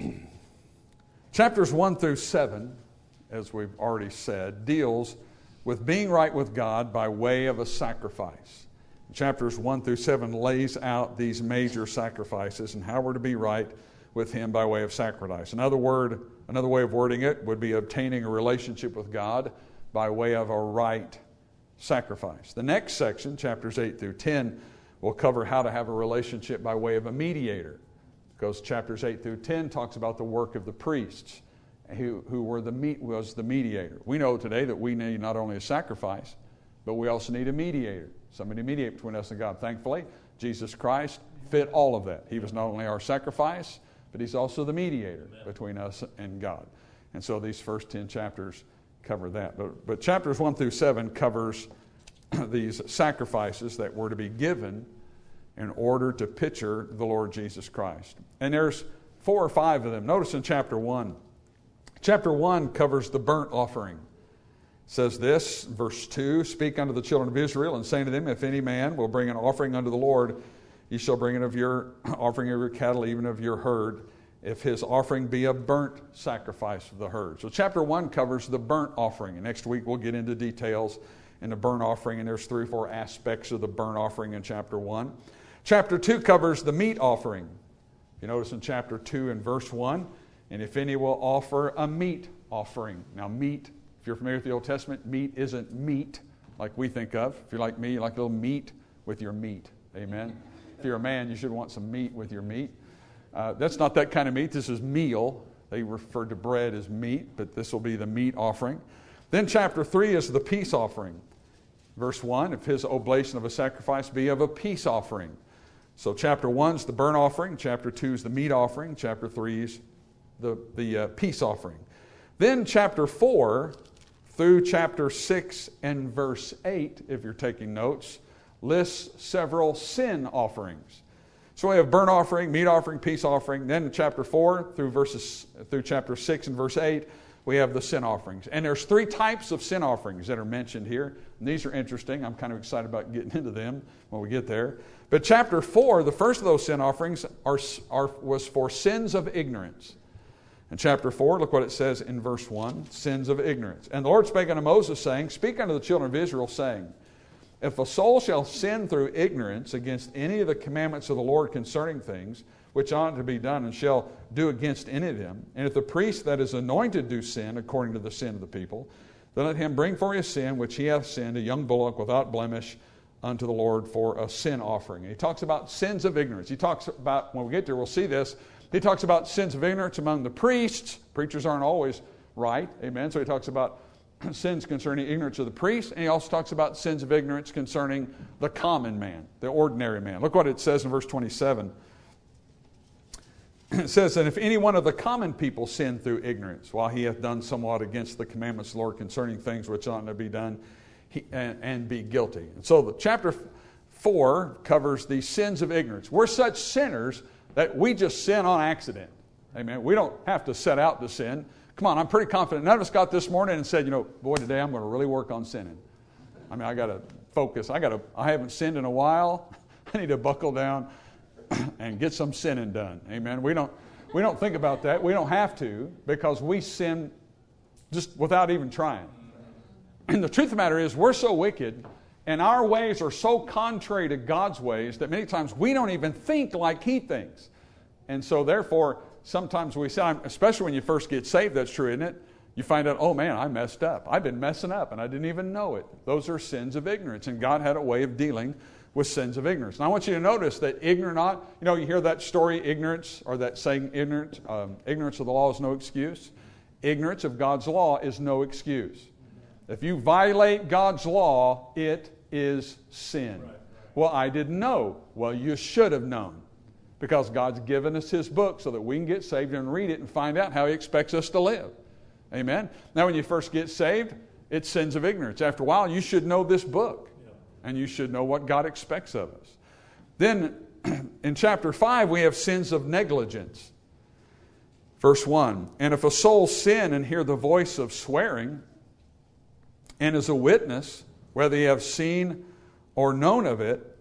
Chapters one through seven, as we've already said, deals with being right with God by way of a sacrifice. Chapters one through seven lays out these major sacrifices and how we're to be right with him by way of sacrifice. Another word, another way of wording it would be obtaining a relationship with God by way of a right sacrifice. The next section, chapters eight through ten, will cover how to have a relationship by way of a mediator, because chapters eight through ten talks about the work of the priests, who, who were the meet, was the mediator. We know today that we need not only a sacrifice, but we also need a mediator, somebody to mediate between us and God. Thankfully, Jesus Christ fit all of that. He was not only our sacrifice, but he's also the mediator between us and God. And so these first ten chapters cover that. But, but chapters one through seven covers these sacrifices that were to be given in order to picture the Lord Jesus Christ. And there's four or five of them. Notice in chapter one. Chapter one covers the burnt offering. It says this, verse two, Speak unto the children of Israel, and say to them, If any man will bring an offering unto the Lord, ye shall bring it of your offering of your cattle, even of your herd, if his offering be a burnt sacrifice of the herd. So chapter one covers the burnt offering. And next week we'll get into details in the burnt offering, and there's three or four aspects of the burnt offering in chapter one. Chapter two covers the meat offering. You notice in chapter two and verse one, And if any will offer a meat offering. Now meat, if you're familiar with the Old Testament, meat isn't meat like we think of. If you're like me, you like a little meat with your meat. Amen? If you're a man, you should want some meat with your meat. Uh, that's not that kind of meat. This is meal. They refer to bread as meat, but this will be the meat offering. Then chapter three is the peace offering. Verse one, if his oblation of a sacrifice be of a peace offering. So chapter one is the burnt offering. Chapter two is the meat offering. Chapter three is the, the uh, peace offering. Then chapter four through chapter six and verse eight, if you're taking notes, lists several sin offerings. So we have burnt offering, meat offering, peace offering. Then in chapter four through verses through chapter six and verse eight, we have the sin offerings. And there's three types of sin offerings that are mentioned here. And these are interesting. I'm kind of excited about getting into them when we get there. But chapter four, the first of those sin offerings are, are was for sins of ignorance. In chapter four, look what it says in verse one, sins of ignorance. And the Lord spake unto Moses, saying, Speak unto the children of Israel, saying, If a soul shall sin through ignorance against any of the commandments of the Lord concerning things which ought to be done, and shall do against any of them, and if the priest that is anointed do sin according to the sin of the people, then let him bring for his sin which he hath sinned a young bullock without blemish unto the Lord for a sin offering. And he talks about sins of ignorance. He talks about, when we get there, we'll see this, he talks about sins of ignorance among the priests. Preachers aren't always right, amen. So he talks about sins concerning ignorance of the priest, and he also talks about sins of ignorance concerning the common man, the ordinary man. Look what it says in verse twenty-seven. It says, and if any one of the common people sin through ignorance, while he hath done somewhat against the commandments of the Lord concerning things which ought not to be done, he, and, and be guilty. And so the chapter four covers the sins of ignorance. We're such sinners that we just sin on accident. Amen. We don't have to set out to sin. Come on, I'm pretty confident. None of us got this morning and said, you know, boy, today I'm going to really work on sinning. I mean, I got to focus. I got to. I haven't sinned in a while. I need to buckle down and get some sinning done. Amen. We don't. We don't think about that. We don't have to, because we sin just without even trying. And the truth of the matter is, we're so wicked, and our ways are so contrary to God's ways that many times we don't even think like He thinks. And so, therefore, sometimes we say, especially when you first get saved, that's true, isn't it? You find out, oh man, I messed up. I've been messing up, and I didn't even know it. Those are sins of ignorance, and God had a way of dealing with sins of ignorance. And I want you to notice that ignorant, not, you know, you hear that story, ignorance, or that saying, ignorance, um, ignorance of the law is no excuse. Ignorance of God's law is no excuse. If you violate God's law, it is sin. Right. Well, I didn't know. Well, you should have known, because God's given us His book so that we can get saved and read it and find out how He expects us to live. Amen? Now, when you first get saved, it's sins of ignorance. After a while, you should know this book. And you should know what God expects of us. Then, in chapter five, we have sins of negligence. Verse one, and if a soul sin and hear the voice of swearing, and is a witness, whether he have seen or known of it,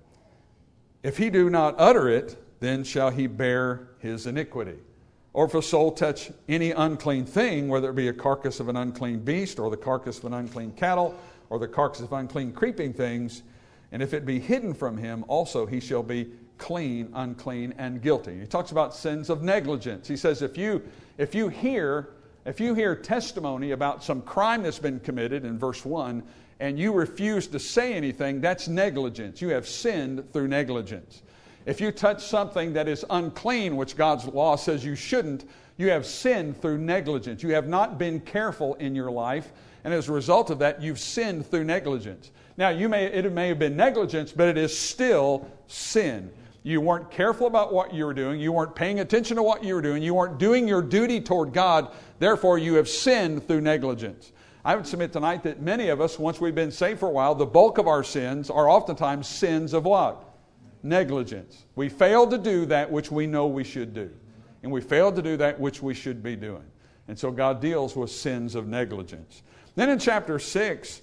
if he do not utter it, then shall he bear his iniquity. Or if a soul touch any unclean thing, whether it be a carcass of an unclean beast, or the carcass of an unclean cattle, or the carcass of unclean creeping things, and if it be hidden from him, also he shall be clean, unclean, and guilty. He talks about sins of negligence. He says if you if you hear if you hear testimony about some crime that's been committed in verse one, and you refuse to say anything, that's negligence. You have sinned through negligence. If you touch something that is unclean, which God's law says you shouldn't, you have sinned through negligence. You have not been careful in your life, and as a result of that, you've sinned through negligence. Now, you may it may have been negligence, but it is still sin. You weren't careful about what you were doing. You weren't paying attention to what you were doing. You weren't doing your duty toward God. Therefore, you have sinned through negligence. I would submit tonight that many of us, once we've been saved for a while, the bulk of our sins are oftentimes sins of what? Negligence. We failed to do that which we know we should do. And we failed to do that which we should be doing. And so God deals with sins of negligence. Then in chapter six,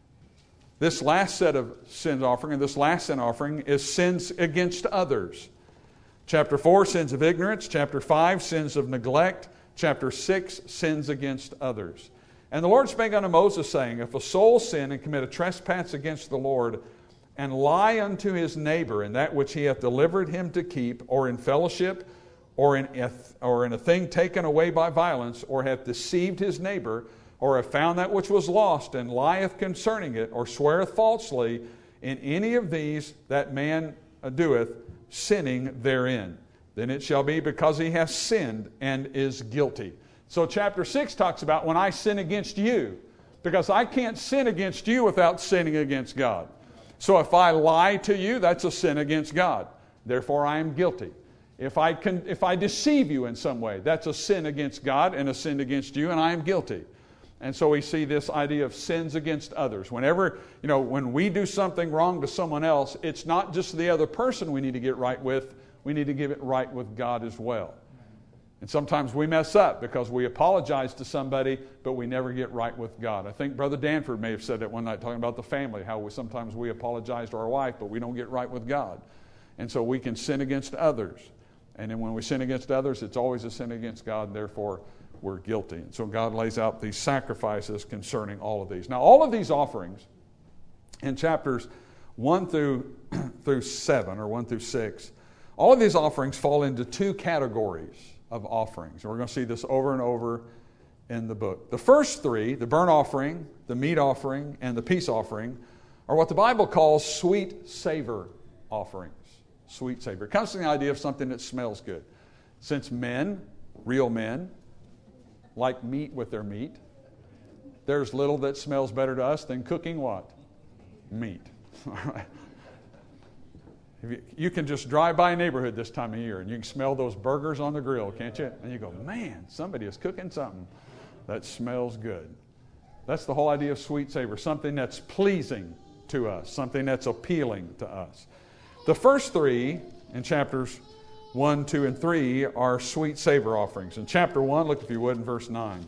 this last set of sin offering, and this last sin offering is sins against others. Chapter four, sins of ignorance. Chapter five, sins of neglect. Chapter six, sins against others. And the Lord spake unto Moses, saying, if a soul sin and commit a trespass against the Lord, and lie unto his neighbor in that which he hath delivered him to keep, or in fellowship, or in a, or in a thing taken away by violence, or hath deceived his neighbor, or have found that which was lost, and lieth concerning it, or sweareth falsely, in any of these that man doeth, sinning therein, then it shall be because he hath sinned and is guilty. So chapter six talks about when I sin against you, because I can't sin against you without sinning against God. So if I lie to you, that's a sin against God. Therefore I am guilty. If I can, if I deceive you in some way, that's a sin against God and a sin against you, and I am guilty. And so we see this idea of sins against others. Whenever, you know, when we do something wrong to someone else, it's not just the other person we need to get right with. We need to get it right with God as well. And sometimes we mess up because we apologize to somebody, but we never get right with God. I think Brother Danford may have said it one night talking about the family, how we, sometimes we apologize to our wife, but we don't get right with God. And so we can sin against others. And then when we sin against others, it's always a sin against God, and therefore we're guilty. And so God lays out these sacrifices concerning all of these. Now, all of these offerings in chapters one through, through seven, or one through six, all of these offerings fall into two categories of offerings. And we're going to see this over and over in the book. The first three, the burnt offering, the meat offering, and the peace offering, are what the Bible calls sweet savor offerings. Sweet savor. It comes from the idea of something that smells good. Since men, real men, like meat with their meat, there's little that smells better to us than cooking what? Meat. All right. You, you can just drive by a neighborhood this time of year and you can smell those burgers on the grill, can't you? And you go, man, somebody is cooking something that smells good. That's the whole idea of sweet savor, something that's pleasing to us, something that's appealing to us. The first three in chapters one, two, and three are sweet savor offerings. In chapter one, look if you would in verse nine.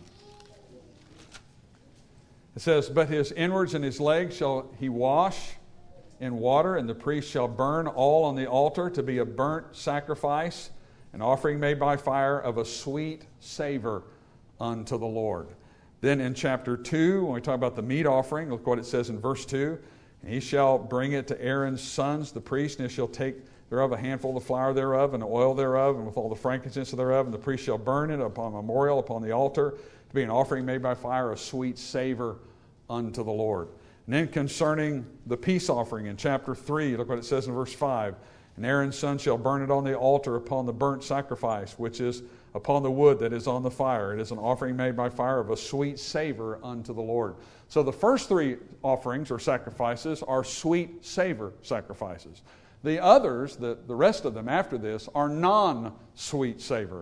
It says, but his inwards and his legs shall he wash in water, and the priest shall burn all on the altar to be a burnt sacrifice, an offering made by fire of a sweet savor unto the Lord. Then in chapter two, when we talk about the meat offering, look what it says in verse two. And he shall bring it to Aaron's sons, the priest, and he shall take thereof a handful of the flour thereof, and the oil thereof, and with all the frankincense thereof, and the priest shall burn it upon a memorial upon the altar to be an offering made by fire, a sweet savor unto the Lord. And then concerning the peace offering in chapter three, look what it says in verse five. And Aaron's son shall burn it on the altar upon the burnt sacrifice, which is upon the wood that is on the fire. It is an offering made by fire of a sweet savor unto the Lord. So the first three offerings or sacrifices are sweet savor sacrifices. The others, the, the rest of them after this, are non-sweet savor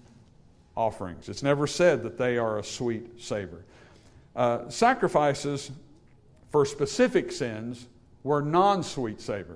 offerings. It's never said that they are a sweet savor. Uh, sacrifices for specific sins were non-sweet savor.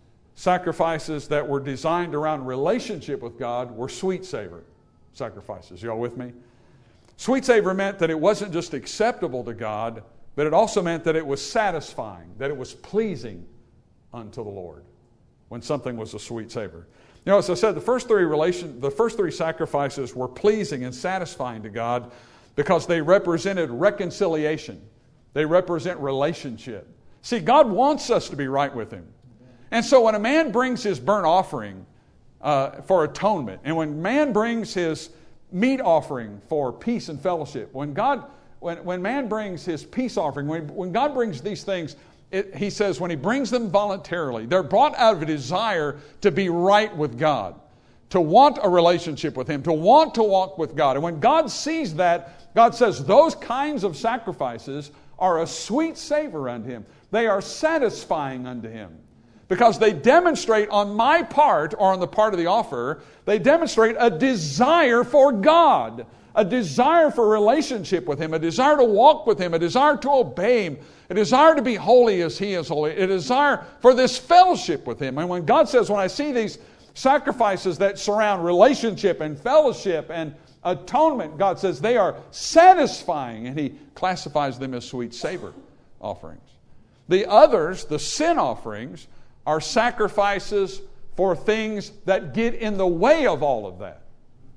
Sacrifices that were designed around relationship with God were sweet savor sacrifices. You all with me? Sweet savor meant that it wasn't just acceptable to God, but it also meant that it was satisfying, that it was pleasing unto the Lord when something was a sweet savor. You know, as I said, the first three relation, the first three sacrifices were pleasing and satisfying to God because they represented reconciliation. They represent relationship. See, God wants us to be right with Him. And so when a man brings his burnt offering uh, for atonement, and when man brings his meat offering for peace and fellowship, when God, when, when man brings his peace offering, when, when God brings these things, it, he says when He brings them voluntarily, they're brought out of a desire to be right with God, to want a relationship with Him, to want to walk with God. And when God sees that, God says those kinds of sacrifices are a sweet savor unto Him. They are satisfying unto Him. Because they demonstrate on my part, or on the part of the offerer, they demonstrate a desire for God, a desire for relationship with Him, a desire to walk with Him, a desire to obey Him, a desire to be holy as He is holy, a desire for this fellowship with Him. And when God says, when I see these sacrifices that surround relationship and fellowship and atonement, God says they are satisfying, and He classifies them as sweet savor offerings. The others, the sin offerings, are sacrifices for things that get in the way of all of that.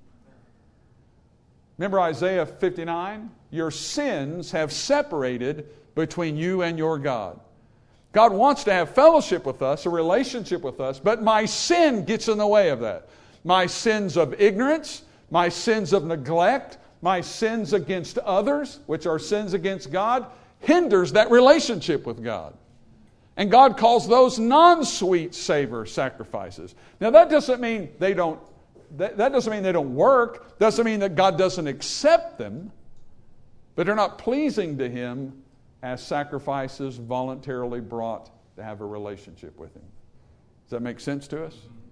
Remember Isaiah fifty-nine? Your sins have separated between you and your God. God wants to have fellowship with us, a relationship with us, but my sin gets in the way of that. My sins of ignorance, my sins of neglect, my sins against others, which are sins against God, hinders that relationship with God. And God calls those non-sweet savor sacrifices. Now that doesn't mean they don't that, that doesn't mean they don't work, doesn't mean that God doesn't accept them, but they're not pleasing to Him as sacrifices voluntarily brought to have a relationship with Him. Does that make sense to us?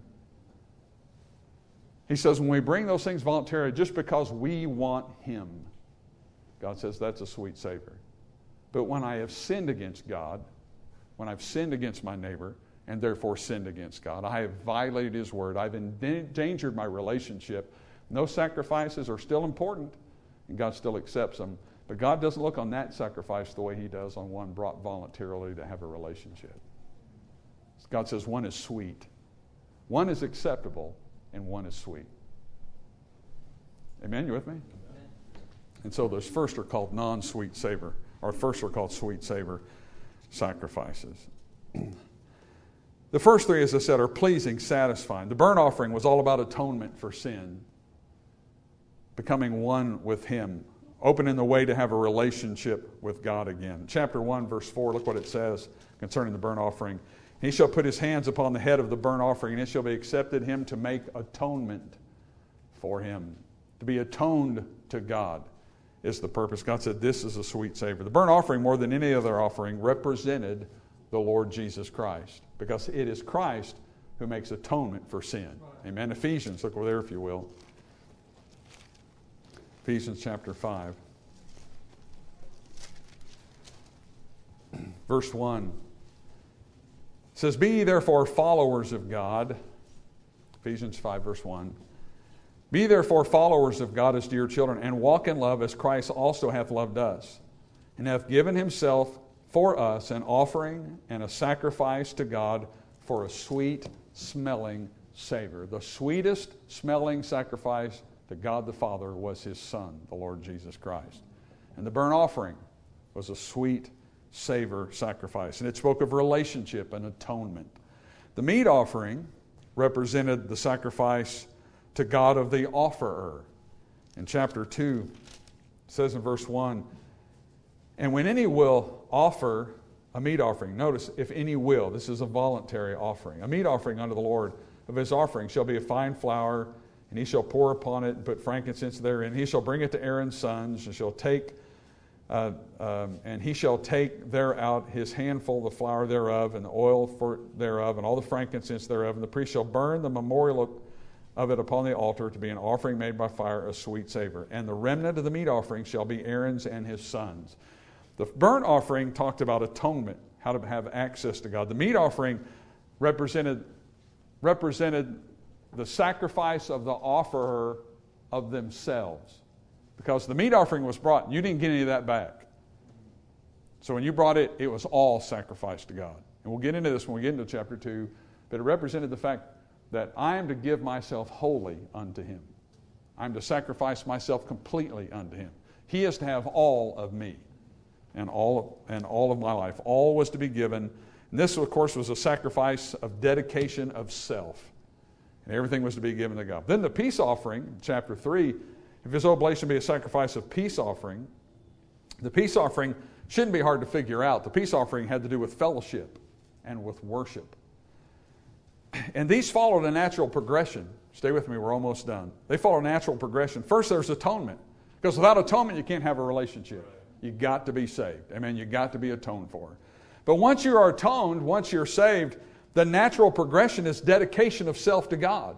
He says when we bring those things voluntarily just because we want Him, God says that's a sweet savor. But when I have sinned against God, when I've sinned against my neighbor and therefore sinned against God, I have violated His word, I've endangered my relationship, those sacrifices are still important and God still accepts them. But God doesn't look on that sacrifice the way He does on one brought voluntarily to have a relationship. God says one is sweet, one is acceptable, and one is sweet. Amen? You with me? And so those first are called non-sweet savor, or first are called sweet savor sacrifices. The first three, as I said, are pleasing, satisfying. The burnt offering was all about atonement for sin, becoming one with Him, opening the way to have a relationship with God again. Chapter one, verse four, look what it says concerning the burnt offering. He shall put his hands upon the head of the burnt offering, and it shall be accepted him to make atonement for him, to be atoned to God. is the purpose. God said, this is a sweet savor. The burnt offering, more than any other offering, represented the Lord Jesus Christ, because it is Christ who makes atonement for sin. Amen. Ephesians, look over there if you will. Ephesians chapter five. Verse one. It says, be ye therefore followers of God. Ephesians five, verse one. Be therefore followers of God as dear children, and walk in love as Christ also hath loved us, and hath given himself for us an offering and a sacrifice to God for a sweet smelling savor. The sweetest smelling sacrifice to God the Father was his Son, the Lord Jesus Christ. And the burnt offering was a sweet savor sacrifice. And it spoke of relationship and atonement. The meat offering represented the sacrifice to God of the offerer. In chapter two, it says in verse one, and when any will offer a meat offering, notice, if any will, this is a voluntary offering. A meat offering unto the Lord of his offering shall be a fine flour, and he shall pour upon it and put frankincense therein. He shall bring it to Aaron's sons, and shall take Uh, um, and he shall take thereout his handful, the flour thereof, and the oil for thereof, and all the frankincense thereof. And the priest shall burn the memorial of it upon the altar to be an offering made by fire, a sweet savor. And the remnant of the meat offering shall be Aaron's and his sons. The burnt offering talked about atonement, how to have access to God. The meat offering represented, represented the sacrifice of the offerer of themselves. Because the meat offering was brought, you didn't get any of that back. So when you brought it, it was all sacrificed to God. And we'll get into this when we get into chapter two. But it represented the fact that I am to give myself wholly unto him. I'm to sacrifice myself completely unto him. He is to have all of me and all of, and all of my life. All was to be given. And this, of course, was a sacrifice of dedication of self. And everything was to be given to God. Then the peace offering, chapter three, if his oblation be a sacrifice of peace offering, the peace offering shouldn't be hard to figure out. The peace offering had to do with fellowship and with worship. And these followed a natural progression. Stay with me, we're almost done. They follow a natural progression. First, there's atonement. Because without atonement, you can't have a relationship. You got to be saved. Amen. You got to be atoned for. But once you are atoned, once you're saved, the natural progression is dedication of self to God.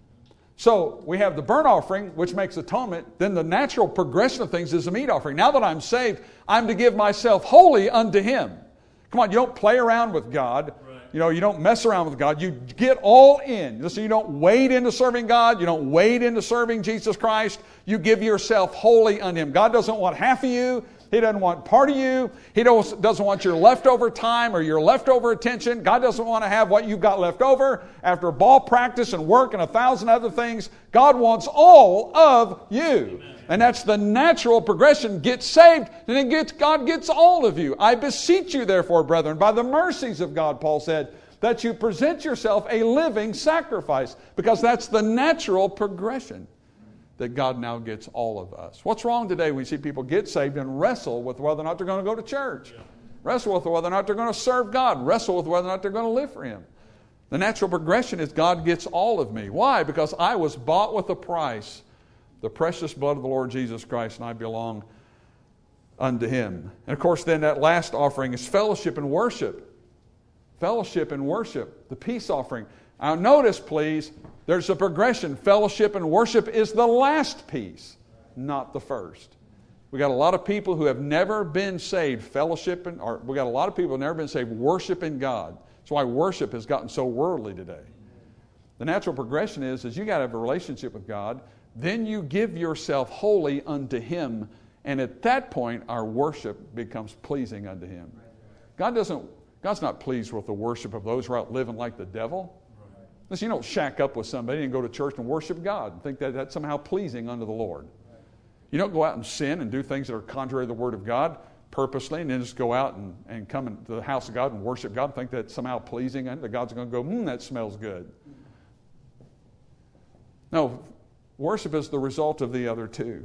So we have the burnt offering, which makes atonement. Then the natural progression of things is the meat offering. Now that I'm saved, I'm to give myself wholly unto him. Come on, you don't play around with God. Right. You know, you don't mess around with God. You get all in. Listen, you don't wade into serving God. You don't wade into serving Jesus Christ. You give yourself wholly unto him. God doesn't want half of you. He doesn't want part of you. He doesn't want your leftover time or your leftover attention. God doesn't want to have what you've got left over after ball practice and work and a thousand other things. God wants all of you. Amen. And that's the natural progression. Get saved, and then gets, God gets all of you. I beseech you, therefore, brethren, by the mercies of God, Paul said, that you present yourself a living sacrifice, because that's the natural progression. That God now gets all of us. What's wrong today? We see people get saved and wrestle with whether or not they're going to go to church. Yeah. Wrestle with whether or not they're going to serve God. Wrestle with whether or not they're going to live for him. The natural progression is God gets all of me. Why? Because I was bought with a price, the precious blood of the Lord Jesus Christ, and I belong unto him. And of course, then that last offering is fellowship and worship. Fellowship and worship. The peace offering. Now notice, please, there's a progression. Fellowship and worship is the last piece, not the first. We got a lot of people who have never been saved fellowshipping, or we got a lot of people who have never been saved worshiping God. That's why worship has gotten so worldly today. The natural progression is, is you got to have a relationship with God. Then you give yourself wholly unto him, and at that point, our worship becomes pleasing unto him. God doesn't. God's not pleased with the worship of those who are out living like the devil. Listen, you don't shack up with somebody and go to church and worship God and think that that's somehow pleasing unto the Lord. You don't go out and sin and do things that are contrary to the Word of God purposely and then just go out and, and come into the house of God and worship God and think that's somehow pleasing and that God's going to go, hmm, that smells good. No, worship is the result of the other two.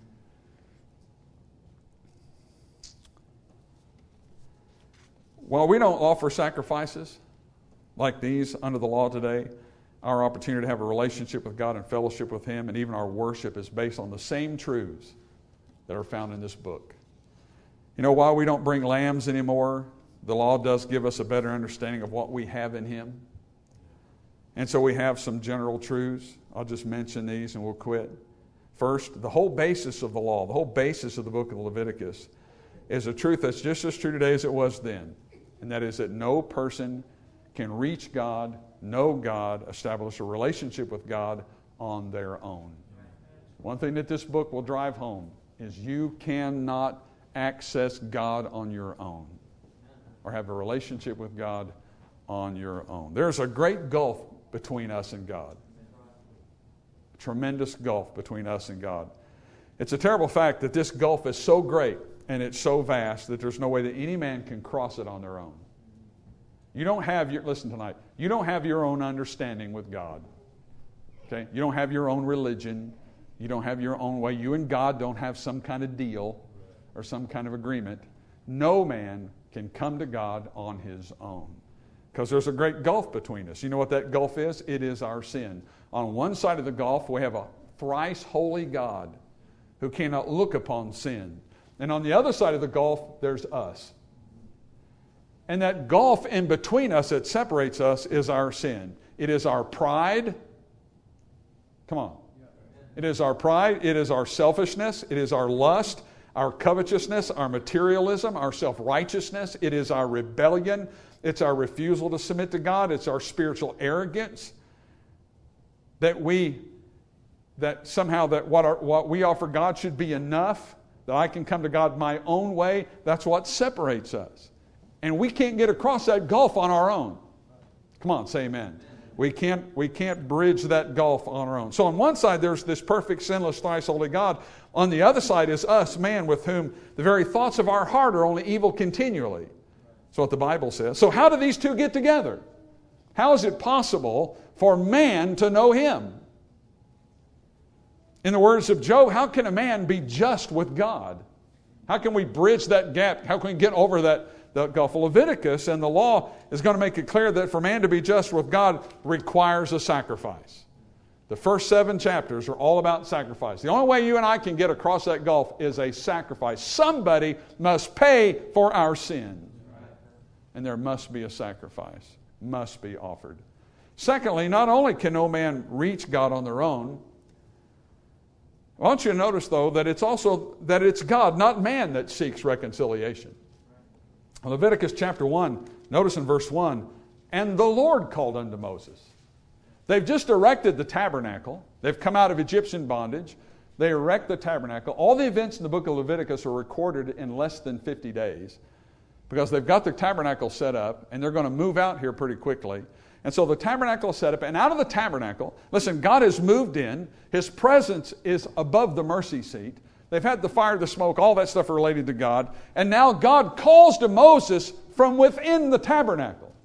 While we don't offer sacrifices like these under the law today, our opportunity to have a relationship with God and fellowship with him, and even our worship is based on the same truths that are found in this book. You know why we don't bring lambs anymore? The law does give us a better understanding of what we have in Him. And so we have some general truths. I'll just mention these and we'll quit. First, the whole basis of the law, the whole basis of the book of Leviticus is a truth that's just as true today as it was then. And that is that no person can reach God, know God, establish a relationship with God on their own. One thing that this book will drive home is you cannot access God on your own or have a relationship with God on your own. There's a great gulf between us and God. A tremendous gulf between us and God. It's a terrible fact that this gulf is so great and it's so vast that there's no way that any man can cross it on their own. You don't have your, listen tonight, you don't have your own understanding with God. Okay? You don't have your own religion. You don't have your own way. You and God don't have some kind of deal or some kind of agreement. No man can come to God on his own because there's a great gulf between us. You know what that gulf is? It is our sin. On one side of the gulf, we have a thrice holy God who cannot look upon sin. And on the other side of the gulf, there's us. And that gulf in between us that separates us is our sin. It is our pride. Come on. It is our pride. It is our selfishness. It is our lust, our covetousness, our materialism, our self-righteousness. It is our rebellion. It's our refusal to submit to God. It's our spiritual arrogance. That we, that somehow that what, our, what we offer God should be enough, that I can come to God my own way. That's what separates us. And we can't get across that gulf on our own. Come on, say amen. We can't, we can't bridge that gulf on our own. So on one side, there's this perfect, sinless, thrice holy God. On the other side is us, man, with whom the very thoughts of our heart are only evil continually. That's what the Bible says. So how do these two get together? How is it possible for man to know Him? In the words of Job, how can a man be just with God? How can we bridge that gap? How can we get over that the gulf of Leviticus? And the law is going to make it clear that for man to be just with God requires a sacrifice. The first seven chapters are all about sacrifice. The only way you and I can get across that gulf is a sacrifice. Somebody must pay for our sin. And there must be a sacrifice. Must be offered. Secondly, not only can no man reach God on their own, I want you to notice, though, that it's also that it's God, not man, that seeks reconciliation. Leviticus chapter one, notice in verse one, and the Lord called unto Moses. They've just erected the tabernacle. They've come out of Egyptian bondage. They erect the tabernacle. All the events in the book of Leviticus are recorded in less than fifty days because they've got the tabernacle set up and they're going to move out here pretty quickly. And so the tabernacle is set up, and out of the tabernacle, listen, God has moved in. His presence is above the mercy seat. They've had the fire, the smoke, all that stuff related to God. And now God calls to Moses from within the tabernacle.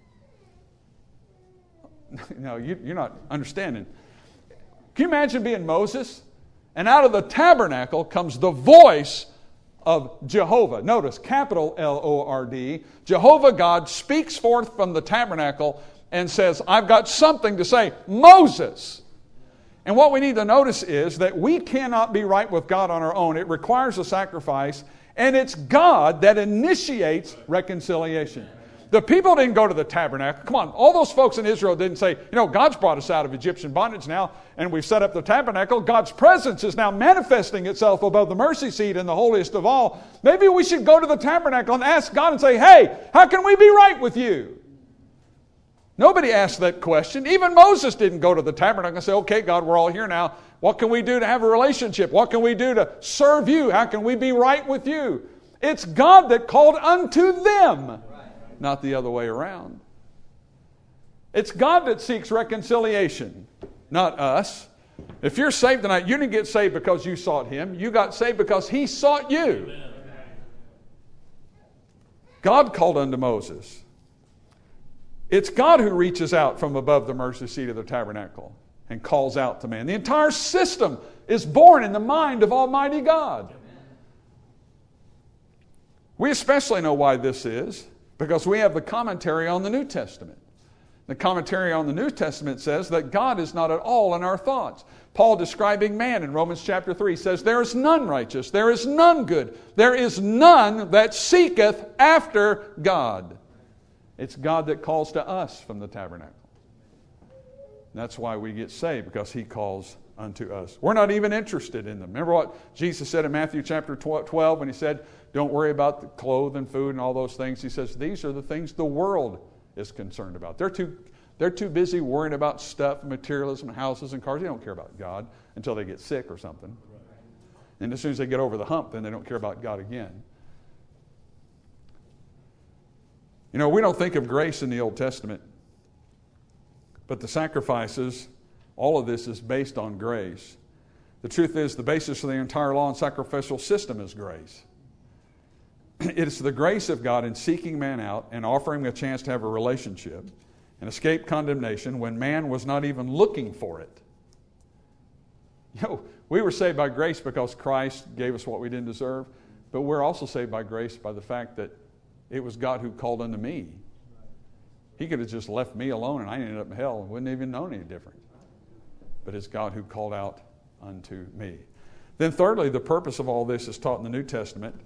No, you, you're not understanding. Can you imagine being Moses? And out of the tabernacle comes the voice of Jehovah. Notice, capital L O R D. Jehovah God speaks forth from the tabernacle and says, I've got something to say. Moses! And what we need to notice is that we cannot be right with God on our own. It requires a sacrifice, and it's God that initiates reconciliation. The people didn't go to the tabernacle. Come on, all those folks in Israel didn't say, you know, God's brought us out of Egyptian bondage now, and we've set up the tabernacle. God's presence is now manifesting itself above the mercy seat in the holiest of all. Maybe we should go to the tabernacle and ask God and say, hey, how can we be right with you? Nobody asked that question. Even Moses didn't go to the tabernacle and say, okay, God, we're all here now. What can we do to have a relationship? What can we do to serve you? How can we be right with you? It's God that called unto them, not the other way around. It's God that seeks reconciliation, not us. If you're saved tonight, you didn't get saved because you sought Him. You got saved because He sought you. God called unto Moses. It's God who reaches out from above the mercy seat of the tabernacle and calls out to man. The entire system is born in the mind of Almighty God. We especially know why this is because we have the commentary on the New Testament. The commentary on the New Testament says that God is not at all in our thoughts. Paul, describing man in Romans chapter three, says, there is none righteous, there is none good, there is none that seeketh after God. It's God that calls to us from the tabernacle. That's why we get saved, because He calls unto us. We're not even interested in them. Remember what Jesus said in Matthew chapter twelve when He said, don't worry about the clothes and food and all those things. He says, these are the things the world is concerned about. They're too, they're too busy worrying about stuff, materialism, houses and cars. They don't care about God until they get sick or something. And as soon as they get over the hump, then they don't care about God again. You know, we don't think of grace in the Old Testament, but the sacrifices, all of this is based on grace. The truth is, the basis of the entire law and sacrificial system is grace. It's the grace of God in seeking man out and offering him a chance to have a relationship and escape condemnation when man was not even looking for it. You know, we were saved by grace because Christ gave us what we didn't deserve, but we're also saved by grace by the fact that it was God who called unto me. He could have just left me alone and I ended up in hell and wouldn't even known any different. But it's God who called out unto me. Then thirdly, the purpose of all this is taught in the New Testament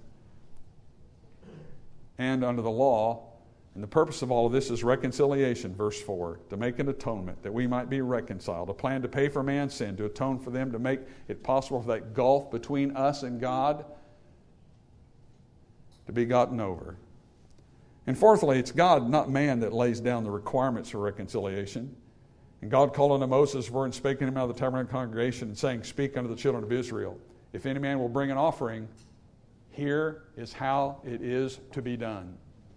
and under the law. And the purpose of all of this is reconciliation, verse four, to make an atonement, that we might be reconciled, a plan to pay for man's sin, to atone for them, to make it possible for that gulf between us and God to be gotten over. And fourthly, it's God, not man, that lays down the requirements for reconciliation. And God called unto Moses, word, and spake unto him out of the tabernacle congregation, and saying, speak unto the children of Israel. If any man will bring an offering, here is how it is to be done.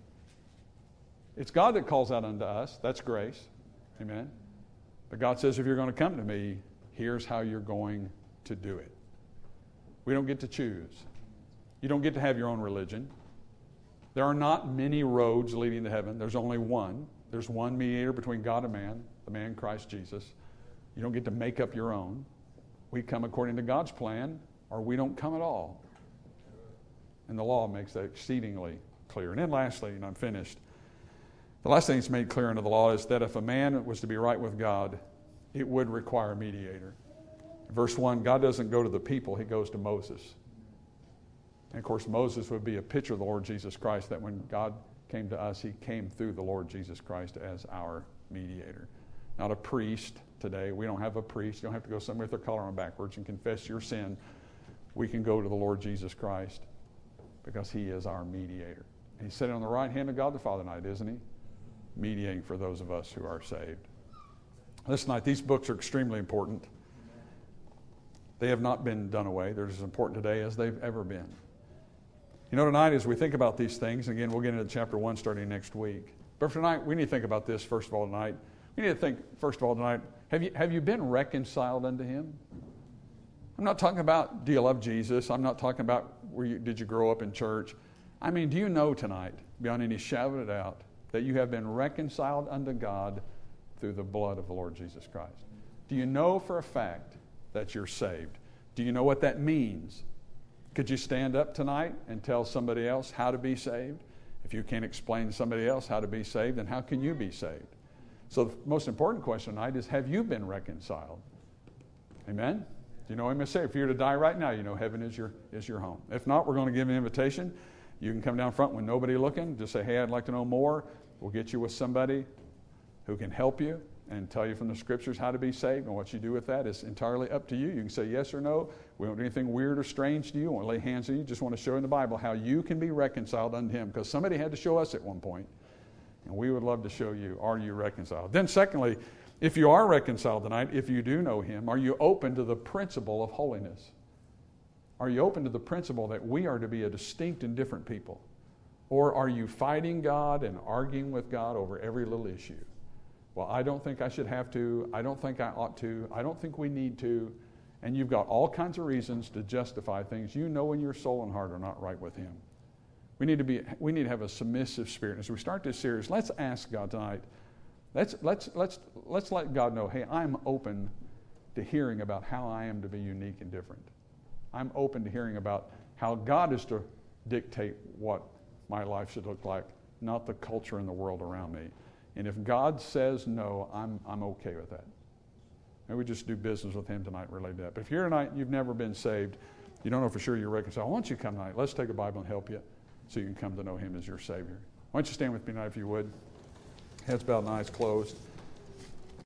It's God that calls out unto us. That's grace. Amen. But God says, if you're going to come to me, here's how you're going to do it. We don't get to choose. You don't get to have your own religion. There are not many roads leading to heaven. There's only one. There's one mediator between God and man, the man Christ Jesus. You don't get to make up your own. We come according to God's plan, or we don't come at all. And the law makes that exceedingly clear. And then lastly, and I'm finished, the last thing that's made clear under the law is that if a man was to be right with God, it would require a mediator. Verse one, God doesn't go to the people, He goes to Moses. And of course, Moses would be a picture of the Lord Jesus Christ, that when God came to us, He came through the Lord Jesus Christ as our mediator. Not a priest today. We don't have a priest. You don't have to go somewhere with their collar on backwards and confess your sin. We can go to the Lord Jesus Christ because He is our mediator. He's sitting on the right hand of God the Father tonight, isn't He? Mediating for those of us who are saved. Listen, tonight, these books are extremely important. They have not been done away. They're as important today as they've ever been. You know, tonight as we think about these things, again, we'll get into chapter one starting next week. But for tonight, we need to think about this, first of all, tonight. We need to think, first of all, tonight, have you, have you been reconciled unto Him? I'm not talking about, do you love Jesus? I'm not talking about, where you, did you grow up in church? I mean, do you know tonight, beyond any shadow of a doubt, that you have been reconciled unto God through the blood of the Lord Jesus Christ? Do you know for a fact that you're saved? Do you know what that means? Could you stand up tonight and tell somebody else how to be saved? If you can't explain to somebody else how to be saved, then how can you be saved? So the most important question tonight is, have you been reconciled? Amen? Do you know Him as Savior? If you're to die right now, you know heaven is your, is your home. If not, we're going to give an invitation. You can come down front when nobody's looking. Just say, hey, I'd like to know more. We'll get you with somebody who can help you and tell you from the Scriptures how to be saved. And what you do with that is entirely up to you. You can say yes or no. We don't do anything weird or strange to you. We want to lay hands on you. Just want to show in the Bible how you can be reconciled unto Him. Because somebody had to show us at one point. And we would love to show you, are you reconciled? Then secondly, if you are reconciled tonight, if you do know Him, are you open to the principle of holiness? Are you open to the principle that we are to be a distinct and different people? Or are you fighting God and arguing with God over every little issue? Well, I don't think I should have to. I don't think I ought to. I don't think we need to. And you've got all kinds of reasons to justify things you know in your soul and heart are not right with Him. We need to be. We need to have a submissive spirit. As we start this series, let's ask God tonight. Let's let's let's let's let God know, hey, I'm open to hearing about how I am to be unique and different. I'm open to hearing about how God is to dictate what my life should look like, not the culture and the world around me. And if God says no, I'm, I'm okay with that. Maybe we just do business with him tonight related to that. But if you're here tonight and you've never been saved, you don't know for sure you're reconciled, I want you to come tonight. Let's take a Bible and help you so you can come to know him as your Savior. Why don't you stand with me tonight if you would? Heads bowed and eyes closed.